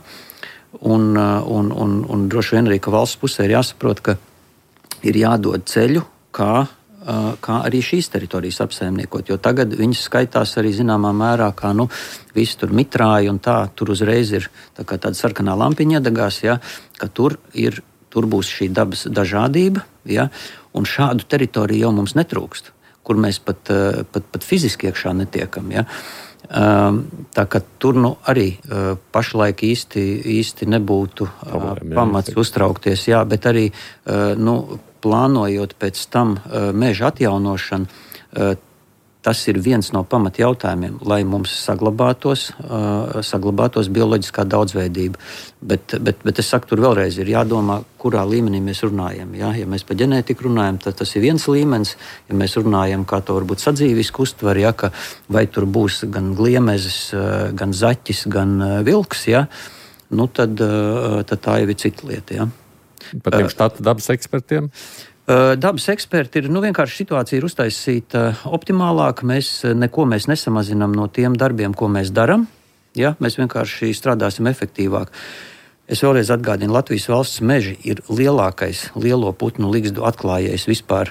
un droši vien arī, ka valsts pusē ir jāsaprot, ka ir jādod ceļu, kā arī šīs teritorijas apsaimniekot, jo tagad viņas skaitās arī zināmā mērā, kā visi tur mitrāji un tā, tur uzreiz ir tāda sarkanā lampiņa iedegās, ja, ka tur būs šī dabas dažādība, ja, un šādu teritoriju jau mums netrūkst, kur mēs pat fiziski iekšā netiekam. Ja. Tā kā tur arī pašlaik īsti nebūtu pamats uztraukties, jā, bet arī plānojot pēc tam meža atjaunošanu, tas ir viens no pamatjautājumiem, lai mums saglabātos bioloģiskā daudzveidība. Bet es saku, tur vēlreiz ir jādomā, kurā līmenī mēs runājam. Ja, ja mēs par ģenētiku runājam, tad tas ir viens līmenis. Ja mēs runājam, kā to varbūt sadzīvisku uztver, ja, ka vai tur būs gan gliemezis, gan zaķis, gan vilks, ja, tad tā jau ir cita lieta. Ja. Par tiem štata dabas ekspertiem? Dabas eksperti ir, vienkārši situācija ir uztaisīta optimālāk, mēs nesamazinām no tiem darbiem, ko mēs darām, ja? Mēs vienkārši strādāsim efektīvāk. Es vēlreiz atgādinu, Latvijas valsts meži ir lielākais lielo putnu ligzdu atklājējs vispār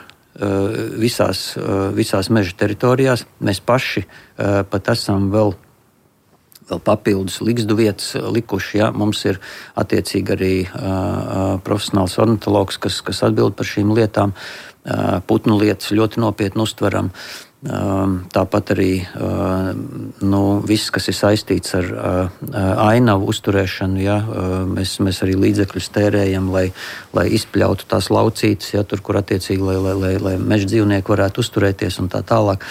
visās meža teritorijās. Mēs paši pat esam vēl papildus ligzdu vietas likuši. Ja? Mums ir attiecīgi arī profesionāls ornitologs, kas atbild par šīm lietām. Putnu lietas ļoti nopietni uztveram. Tāpat arī viss, kas ir saistīts ar ainavu uzturēšanu, ja? Mēs arī līdzekļus tērējam, lai izpļautu tās laucītes, ja? Tur, kur attiecīgi, lai meža dzīvnieki varētu uzturēties un tā tālāk.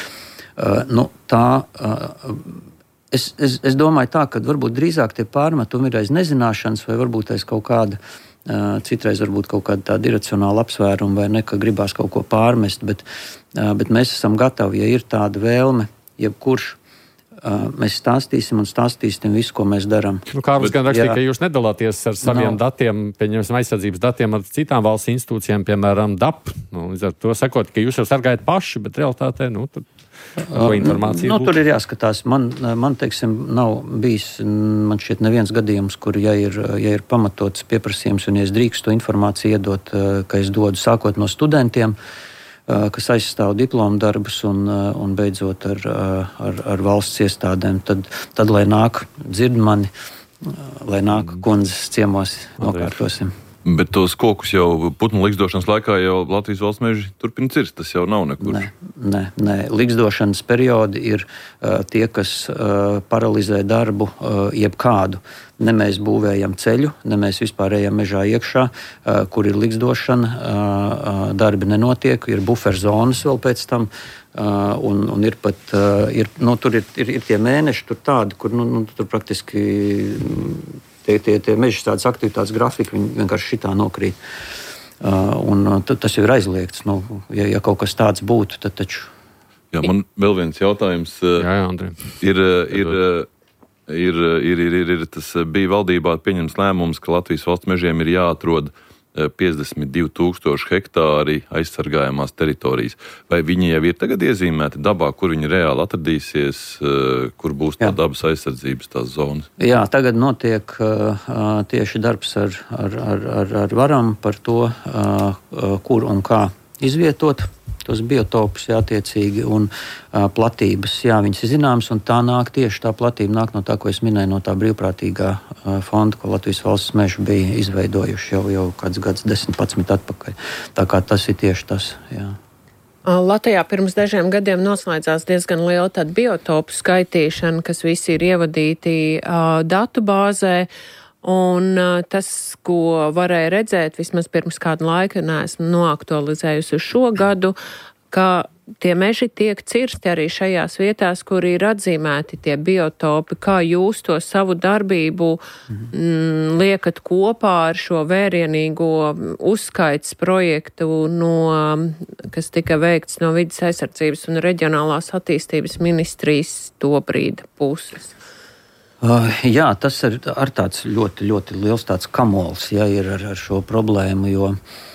Es domāju tā, ka varbūt drīzāk tie pārmetumi ir aiz nezināšanas vai varbūt aiz kaut kāda, citreiz varbūt kaut kāda tāda iracionāla apsvēruma vai ne, ka gribās kaut ko pārmest, bet mēs esam gatavi, ja ir tāda vēlme, jebkurš, mēs stāstīsim visu, ko mēs darām. Kārlis gan rakstīja, ka jūs nedalāties ar saviem datiem, pieņemsim aizsardzības datiem ar citām valsts institūcijām, piemēram, DAP. Līdz ar to sakot, ka jūs jau sargājat paši, bet realitātē, tur ir jāskatās. Man teiksim, nav bijis, man šķiet, neviens gadījums, kur, ja ir pamatots pieprasījums un ja es drīkstu informāciju iedot, ka es dodu sākot no studentiem, kas aizstāv diplomu darbus un beidzot ar valsts iestādēm, tad lai nāk dzird mani, lai nāk kundzes ciemos, nokārtosim. Bet tos kokus jau putnu ligzdošanas laikā jau Latvijas valsts meži turpina cirst, tas jau nav nekur. Nē. Ligzdošanas periodi ir tie, kas paralizē darbu jebkādu. Ne mēs būvējam ceļu, ne mēs vispār ejam mežā iekšā, kur ir ligzdošana, darbi nenotiek, ir buferzonas vēl pēc tam, un ir pat, tur ir tie mēneši tur tādi, kur tur praktiski tie meža tādas aktivitātes grafiki, viņi vienkārši šitā nokrīt. Un tas jau ir aizliegts. Ja kaut kas tāds būtu, tad taču... Jā, man vēl viens jautājums. Jā, Andri. Tas bija valdībā pieņems lēmums, ka Latvijas valsts mežiem ir jāatrod 52,000 hektāri aizsargājamās teritorijas. Vai viņi jau ir tagad iezīmēti dabā, kur viņi reāli atradīsies, kur būs tā dabas aizsardzības tās zonas? Jā, tagad notiek tieši darbs ar varam par to, kur un kā izvietot tos biotopus, attiecīgi, un platības, viņas ir zināmas, un tā platība nāk no tā, ko es minēju, no tā brīvprātīgā fonda, ko Latvijas valsts meži bija izveidojuši jau kāds gads 10-11 atpakaļ. Tā kā tas ir tieši tas, jā. Latvijā pirms dažiem gadiem noslēdzās diezgan liela tāda biotopu skaitīšana, kas visi ir ievadīti datu bāzē. Un tas, ko varēja redzēt, vismaz pirms kādu laiku, neesmu noaktualizējusi uz šo gadu, ka tie meži tiek cirsti arī šajās vietās, kur ir atzīmēti tie biotopi. Kā jūs to savu darbību liekat kopā ar šo vērienīgo uzskaits projektu, kas tika veikts no Vides aizsardzības un reģionālās attīstības ministrijas tobrīd puses? Jā, tas ir tāds ļoti, ļoti liels tāds kamols, ir ar šo problēmu, jo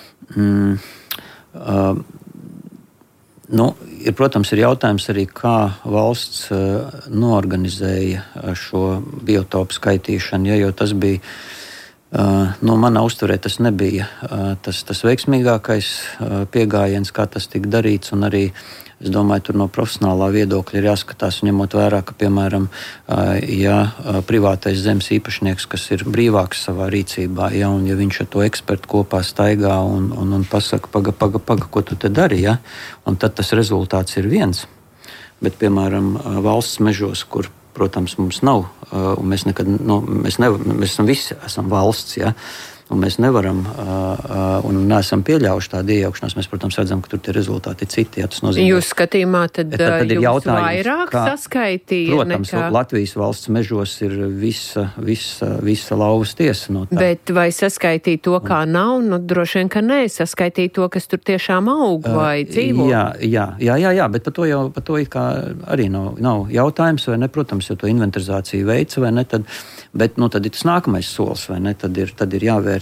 protams, ir jautājums arī, kā valsts noorganizēja šo biotopu skaitīšanu, jo tas bija, manā uztverē tas nebija tas veiksmīgākais piegājiens, kā tas tika darīts, un arī es domāju, tur no profesionālā viedokļa ir jāskatās, ņemot vērā, ka, piemēram, privātais zemes īpašnieks, kas ir brīvāks savā rīcībā, un ja viņš ar to ekspertu kopā staigā un pasaka, paga, ko tu te dari, un tad tas rezultāts ir viens. Bet, piemēram, valsts mežos, kur, protams, mums nav, un mēs nekad, mēs esam valsts, un mēs nevaram un neesam pieļaujuši tādu iejaukšanos. Mēs, protams, redzam, ka tur tie rezultāti ir citi. Tas nozīmē, jūs skatījumā tad ir jūs vairāk saskaitīja? Protams, Latvijas valsts mežos ir visa lauvas tiesa no tā. Bet vai saskaitīt to, kā nav? Droši vien, ka nē, saskaitīt to, kas tur tiešām aug vai dzīvo? Jā, bet par to it kā arī nav jautājums, vai ne? Protams, jo to inventarizāciju veica, vai ne? Bet tad ir tas nākamais solis, vai ne? Tad ir jāvērtē.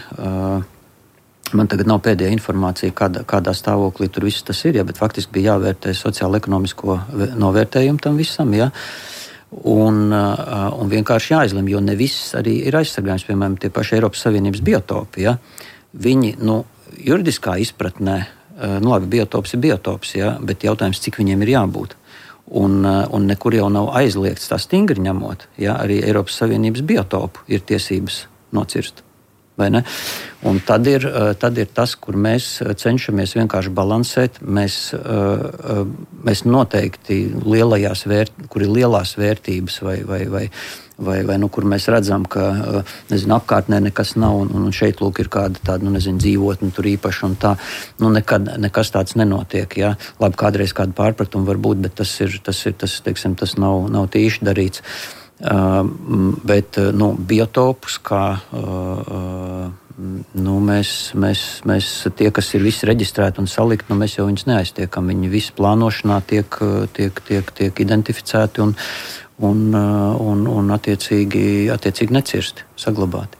Man tagad nav pēdējā informācija, kādā stāvoklī tur viss tas ir, bet faktiski bija jāvērtē sociālo-ekonomisko novērtējumu tam visam, un vienkārši jāizlem, jo ne viss arī ir aizsargājums, piemēram, tie paši Eiropas Savienības biotopi, Viņi, juridiskā izpratnē, labi, biotops ir biotops, bet jautājums, cik viņiem ir jābūt. Un nekur jau nav aizliegts tā stingri ņemot, arī Eiropas Savienības biotopu ir tiesības nocirst. Vai ne? Un tad ir tas, kur mēs cenšamies vienkārši balansēt. Mēs noteikti kur ir lielās vērtības vai kur mēs redzam, ka apkārtnē nekas nav un šeit lūk ir kāda tāda, dzīvotne tur īpaša un tā. Nekas tāds nenotiek. Labi, kādreiz kāda pārpratuma var būt, bet tas nav tīši darīts. Bet biotopus, kā mēs tie, kas ir visi reģistrēti un salikti, mēs jau viņus neaiztiekam. Viņi visi plānošanā tiek identificēti un attiecīgi necirsti, saglabāti.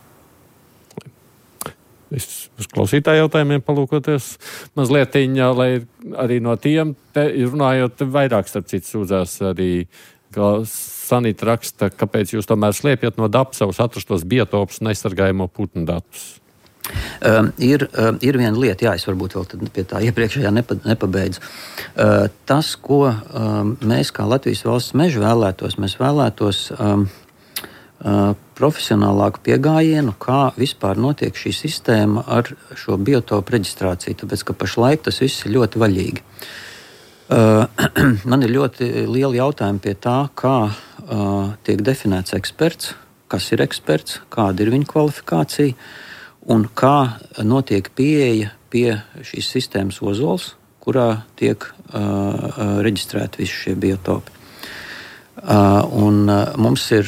Uz klausītāju jautājumiem palūkoties mazliet, lai arī no tiem runājot vairāk starp citu sūdzās arī, ka Sanita raksta, kāpēc jūs tomēr slēpjat no DAP savus atrastos biotopus un aizsargājamo putnu datus? Ir viena lieta, es varbūt vēl pie tā iepriekšējā nepabeidzu. Tas, ko mēs kā Latvijas valsts meži vēlētos, mēs vēlētos profesionālāku piegājienu, kā vispār notiek šī sistēma ar šo biotopu reģistrāciju, tāpēc, ka pašlaik tas viss ir ļoti vaļīgi. Man ir ļoti liela jautājuma pie tā, kā tiek definēts eksperts, kas ir eksperts, kāda ir viņa kvalifikācija un kā notiek pieeja pie šīs sistēmas ozols, kurā tiek reģistrēti visi šie biotopi. Un mums ir,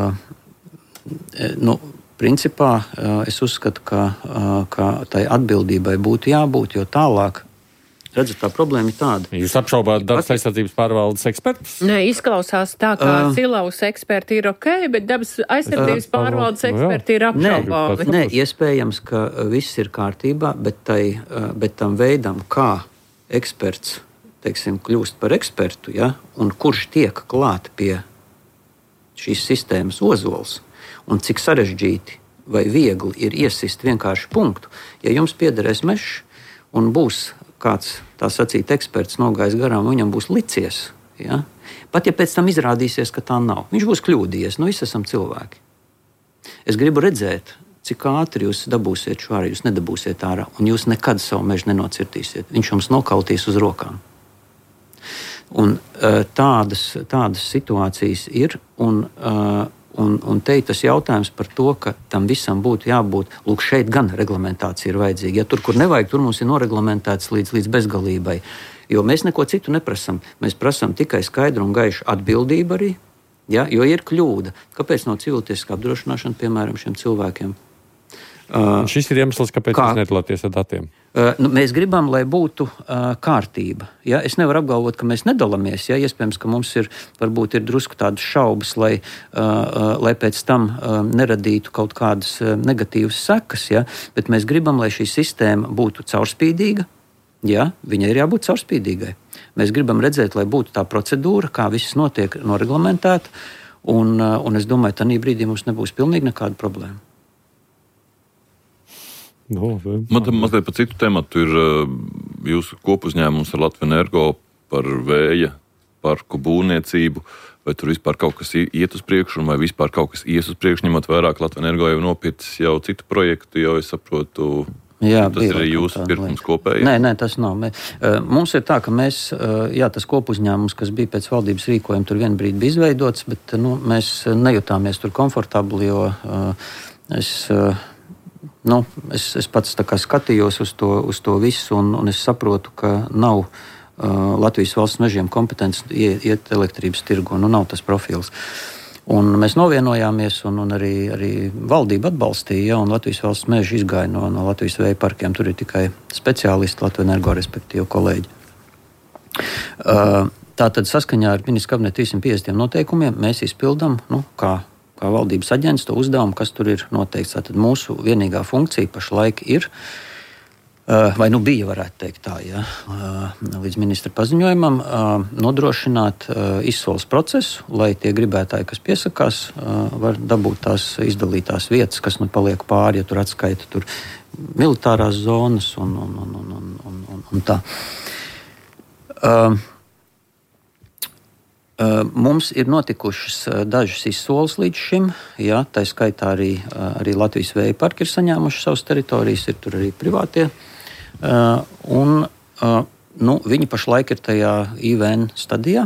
principā, es uzskatu, ka tai atbildībai būtu jābūt, jo tālāk, redzat, tā problēma ir tāda. Jūs apšaubāt dabas aizsardzības pārvaldes ekspertus? Nē, izklausās tā, kā silavas eksperti ir ok, bet dabas aizsardzības pārvaldes eksperti ir apšaubāmi. Nē, iespējams, ka viss ir kārtībā, bet tam veidam, kā eksperts, teiksim, kļūst par ekspertu, ja, un kurš tiek klāt pie šīs sistēmas ozols, un cik sarežģīti vai viegli ir iesist vienkārši punktu. Ja jums piederēs mežs un būs kāds, tā sacīt, eksperts nogājis garām, viņam būs licies, ja, pat ja pēc tam izrādīsies, ka tā nav. Viņš būs kļūdījies, visi esam cilvēki. Es gribu redzēt, cik ātri jūs dabūsiet šo ārā, jūs nedabūsiet ārā, un jūs nekad savu mežu nenocirtīsiet. Viņš jums nokautīs uz rokām. Un tādas situācijas ir, un te ir tas jautājums par to, ka tam visam būtu jābūt, lūk, šeit gan reglamentācija ir vajadzīga. Ja tur, kur nevajag, tur mums ir noreglamentēts līdz bezgalībai. Jo mēs neko citu neprasam. Mēs prasam tikai skaidru un gaišu atbildību arī, ja, jo ir kļūda. Kāpēc nav civiltiesiskā apdrošināšana, piemēram, šiem cilvēkiem? Šis ir iemesls, kāpēc jūs nedalāties ar datiem. Mēs gribam, lai būtu kārtība. Ja? Es nevaru apgalvot, ka mēs nedalāmies. Ja? Iespējams, ka mums varbūt ir drusku tādas šaubas, lai pēc tam neradītu kaut kādas negatīvas sekas. Ja? Bet mēs gribam, lai šī sistēma būtu caurspīdīga. Ja? Viņai ir jābūt caurspīdīgai. Mēs gribam redzēt, lai būtu tā procedūra, kā viss notiek noreglamentēta. Un es domāju, ka tajā brīdī mums nebūs pilnīgi nekāda problēma. Man mazliet par citu tematu ir jūsu kopuzņēmums ar Latviju Energo par vēja parku būvniecību. Vai tur vispār kaut kas iet uz priekšu, un vai vispār kaut kas ies uz priekšu, ņemot vērā, ka Latviju Energo jau nopircis jau citu projektu, jau es saprotu. Jā, tas ir arī jūsu pirkums kopēji? Nē, tas nav. Mums ir tā, ka mēs, tas kopuzņēmums, kas bija pēc valdības rīkojuma, tur vienu brīdi bija izveidots, bet mēs nejutāmies tur komfortabli, jo es pats tā kā skatījos uz to visu, un es saprotu, ka nav Latvijas valsts mežiem kompetences iet elektrības tirgu, nav tas profils. Un mēs novienojāmies, un arī valdība atbalstīja, un Latvijas valsts meži izgāja no Latvijas vēja parkiem. Tur ir tikai speciālisti, Latviju Energo, respektīvi kolēģi. Tātad saskaņā ar ministra kabineta 350 noteikumiem mēs izpildām, kā valdības aģents to uzdevumu, kas tur ir noteikts. Tātad mūsu vienīgā funkcija pašlaik ir, vai bija, varētu teikt tā, līdz ministra paziņojumam, nodrošināt izsoles procesu, lai tie gribētāji, kas piesakās, var dabūt tās izdalītās vietas, kas paliek pāri, ja tur atskaita tur militārās zonas un tā. Mums ir notikušas dažas izsoles līdz šim, tā skaitā arī Latvijas vēja parki ir saņēmuši savas teritorijas, ir tur arī privātie, viņi pašlaik ir tajā IVN stadijā.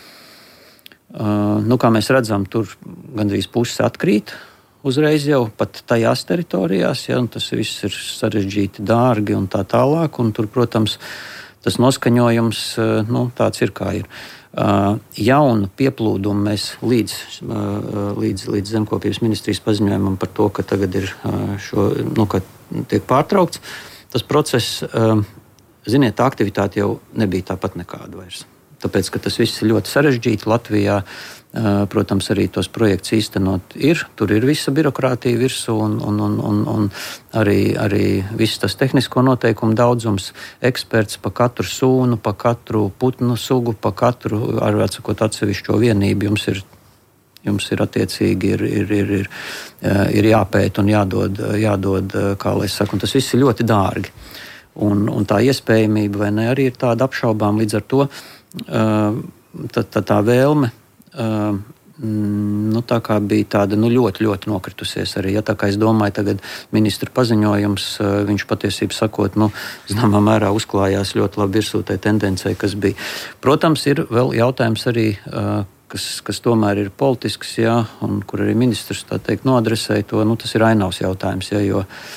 Kā mēs redzam, tur gandrīz puse atkrīt uzreiz jau pat tajās teritorijās, un tas viss ir sarežģīti, dārgi un tā tālāk, un tur, protams, tas noskaņojums, tāds ir kā ir. Jaunu pieplūdumu mēs līdz zemkopības ministrijas paziņojumam par to, ka tagad ir ka tiek pārtraukts. Tas process, ziniet, tā aktivitāte jau nebija tāpat nekāda vairs. Tāpēc, ka tas viss ir ļoti sarežģīti. Latvijā, protams, arī tos projekts īstenot ir. Tur ir visa birokrātija virsū un arī viss tas tehnisko noteikumu daudzums. Eksperts pa katru sūnu, pa katru putnu sugu, pa katru atsevišķo vienību jums ir attiecīgi ir jāpēt un jādod, kā lai es saku, un tas viss ir ļoti dārgi. Un tā iespējamība vai ne arī ir tāda apšaubām, līdz ar to tā vēlme tā kā bija tāda ļoti, ļoti nokritusies arī. Ja, tā kā es domāju, tagad ministra paziņojums, viņš patiesībā sakot, zināmā mērā uzklājās ļoti labi virsūtai tendencei, kas bija. Protams, ir vēl jautājums arī, kas tomēr ir politisks, ja, un kur arī ministrs, tā teikt, noadresēja to, tas ir ainavs jautājums, ja,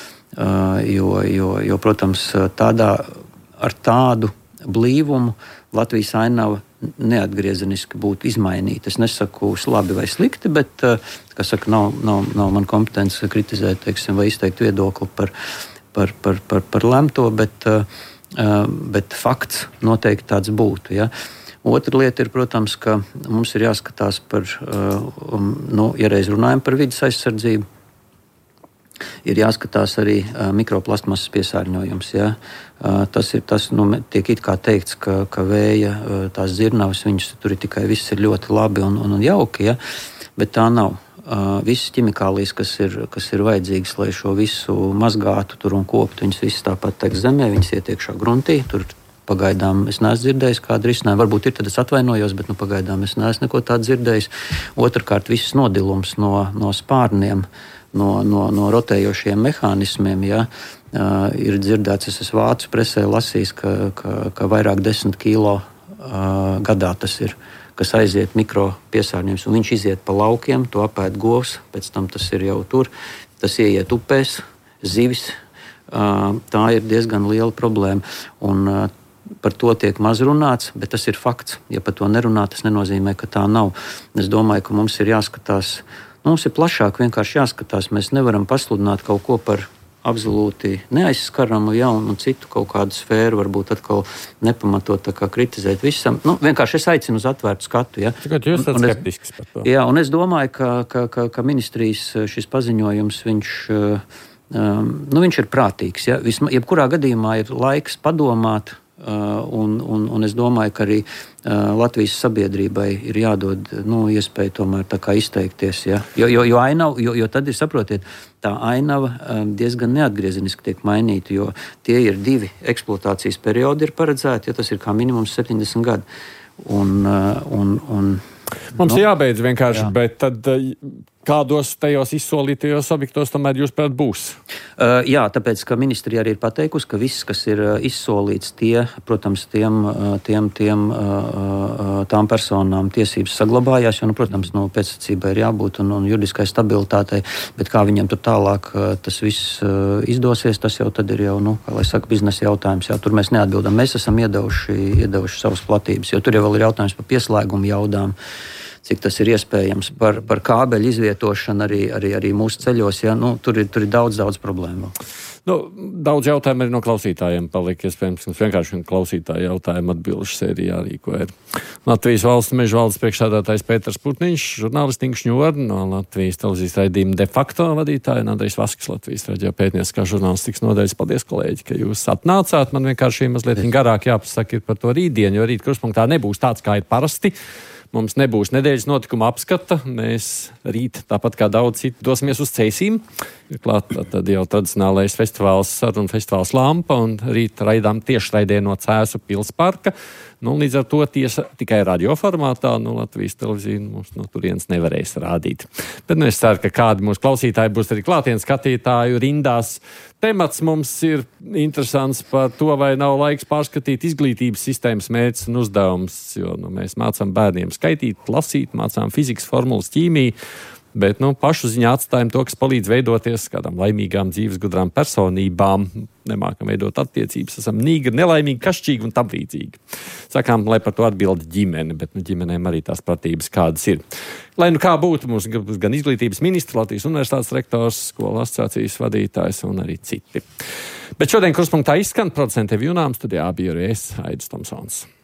jo, protams, ar tādu blīvumu Latvijas ainava neatgriezeniski būtu izmainīta. Es nesaku labi vai slikti, bet, kā saka, nav man kompetence kritizēt, teiksim, vai izteikt viedokli par lemto, bet fakts noteikti tāds būtu. Ja. Otra lieta ir, protams, ka mums ir jāskatās par, ja reiz runājam par vides aizsardzību, ir jāskatās arī mikroplastmasas piesārņojums. Ja. Tas tiek it kā teikts, ka vēja tās dzirnavas, viņas tur ir tikai viss ir ļoti labi un jauki, ja. Bet tā nav. Visas ķimikālijas, kas ir vajadzīgas, lai šo visu mazgātu tur un koptu, viņas visas tāpat tek zemē, viņas iet iekšā gruntī, tur pagaidām es neesmu dzirdējis kādu risinājumu. Varbūt ir, tad es atvainojos, bet pagaidām es neesmu neko tādu dzirdējis. Otrkārt, viss nodilums no spārniem, no rotējošiem mehānismiem, ja, ir dzirdēts, es esmu vācu presē lasījis, ka vairāk 10 kilo gadā tas ir, kas aiziet mikro piesārņojums, un viņš iziet pa laukiem, to apēd govs, pēc tam tas ir jau tur, tas ieiet upēs, zivis, tā ir diezgan liela problēma, un par to tiek maz runāts, bet tas ir fakts. Ja par to nerunā, tas nenozīmē, ka tā nav. Es domāju, ka mums ir jāskatās, mums ir plašāk vienkārši jāskatās. Mēs nevaram pasludināt kaut ko par absolūti neaizskaramu, ja, un citu kaut kādu sfēru varbūt atkal nepamatot tā kā kritizēt visam. Vienkārši es aicinu uz atvērtu skatu. Ja. Tagad jūs esat skeptisks par to. Jā, un es domāju, ka ministrijas šis paziņojums, viņš ir prātīgs. Ja. Jebkurā gadījumā ir laiks padomāt, un es domāju, ka arī Latvijas sabiedrībai ir jādod iespēju tomēr tā kā izteikties. Ja? Jo tad ir, saprotiet, tā ainava diezgan neatgriezeniski tiek mainīta, jo tie ir 2 eksploatācijas periodi ir paredzēti, ja tas ir kā minimums 70 gadi. Mums jābeidz vienkārši, bet tad kādos tajos izsolītajos objektos tomēr jūs prāt būs? Jā, tāpēc, ka ministrija arī ir pateikusi, ka viss, kas ir izsolīts, protams, tām personām tiesības saglabājās, jo, protams, pēcsacībai ir jābūt un juridiskai stabilitātei, bet kā viņam tur tālāk tas viss izdosies, tas jau tad ir kā lai saka, biznesa jautājums. Jā, tur mēs neatbildam. Mēs esam iedevuši savas platības, jo tur jau vēl ir jautājums par pieslēgumu jaudām, cik tas ir iespējams, par kābeļu izvietošanu arī mūsu ceļos. Ja? Tur ir daudz problēmu. Daudz jautājumu arī no klausītājiem palika. Iespējams, mums vienkārši klausītāju jautājumu atbilžu sērijā rīko ir Latvijas valsts meža valdes priekšsēdētājs Pēters Putniņš, žurnālists Inga Šņora, no Latvijas televīzijas raidījuma de facto vadītāja Andrejs Vaskis, Latvijas radio pētnieciskā žurnālistikas nodaļas. Paldies, kolēģi, ka jūs atnācāt. Man vienkārši mazliet garāk jāpasaka ir par to rītdienu, jo rīt Kruspunktā nebūs tāds, kā ir parasti. Mums nebūs nedēļas notikuma apskata. Mēs rīt, tāpat kā daudz citu, dosimies uz Ceisīm. Ir klāt tad jau tradicionālais festivāls Sarunu festivāls Lampa, un rīt raidām tiešraidē no Cēsu pilsparka. Līdz ar to tiesa tikai radioformātā, Latvijas televīzija mums no turienes nevarēs rādīt. Bet es ceru, ka kādi mūsu klausītāji būs arī klātienes skatītāju rindās. Temats mums ir interesants par to, vai nav laiks pārskatīt izglītības sistēmas mērķus un uzdevumus, jo mēs mācām bērniem skaitīt, lasīt, mācām fizikas formulas, ķīmiju, bet pašu ziņā atstājam to, kas palīdz veidoties kādām laimīgām dzīves gudrām personībām. Nemākam veidot attiecības, esam nīgri, nelaimīgi, kašķīgi un tam līdzīgi. Sakām, lai par to atbild ģimene, bet ģimenēm arī tās pratības kādas ir. Lai kā būtu, mums gan izglītības ministrs, Latvijas universitātes rektors, skolu asociācijas vadītājs un arī citi. Bet šodien Kruspunktā izskan producente Junām studijā bija arī es, Aidis Tomsons.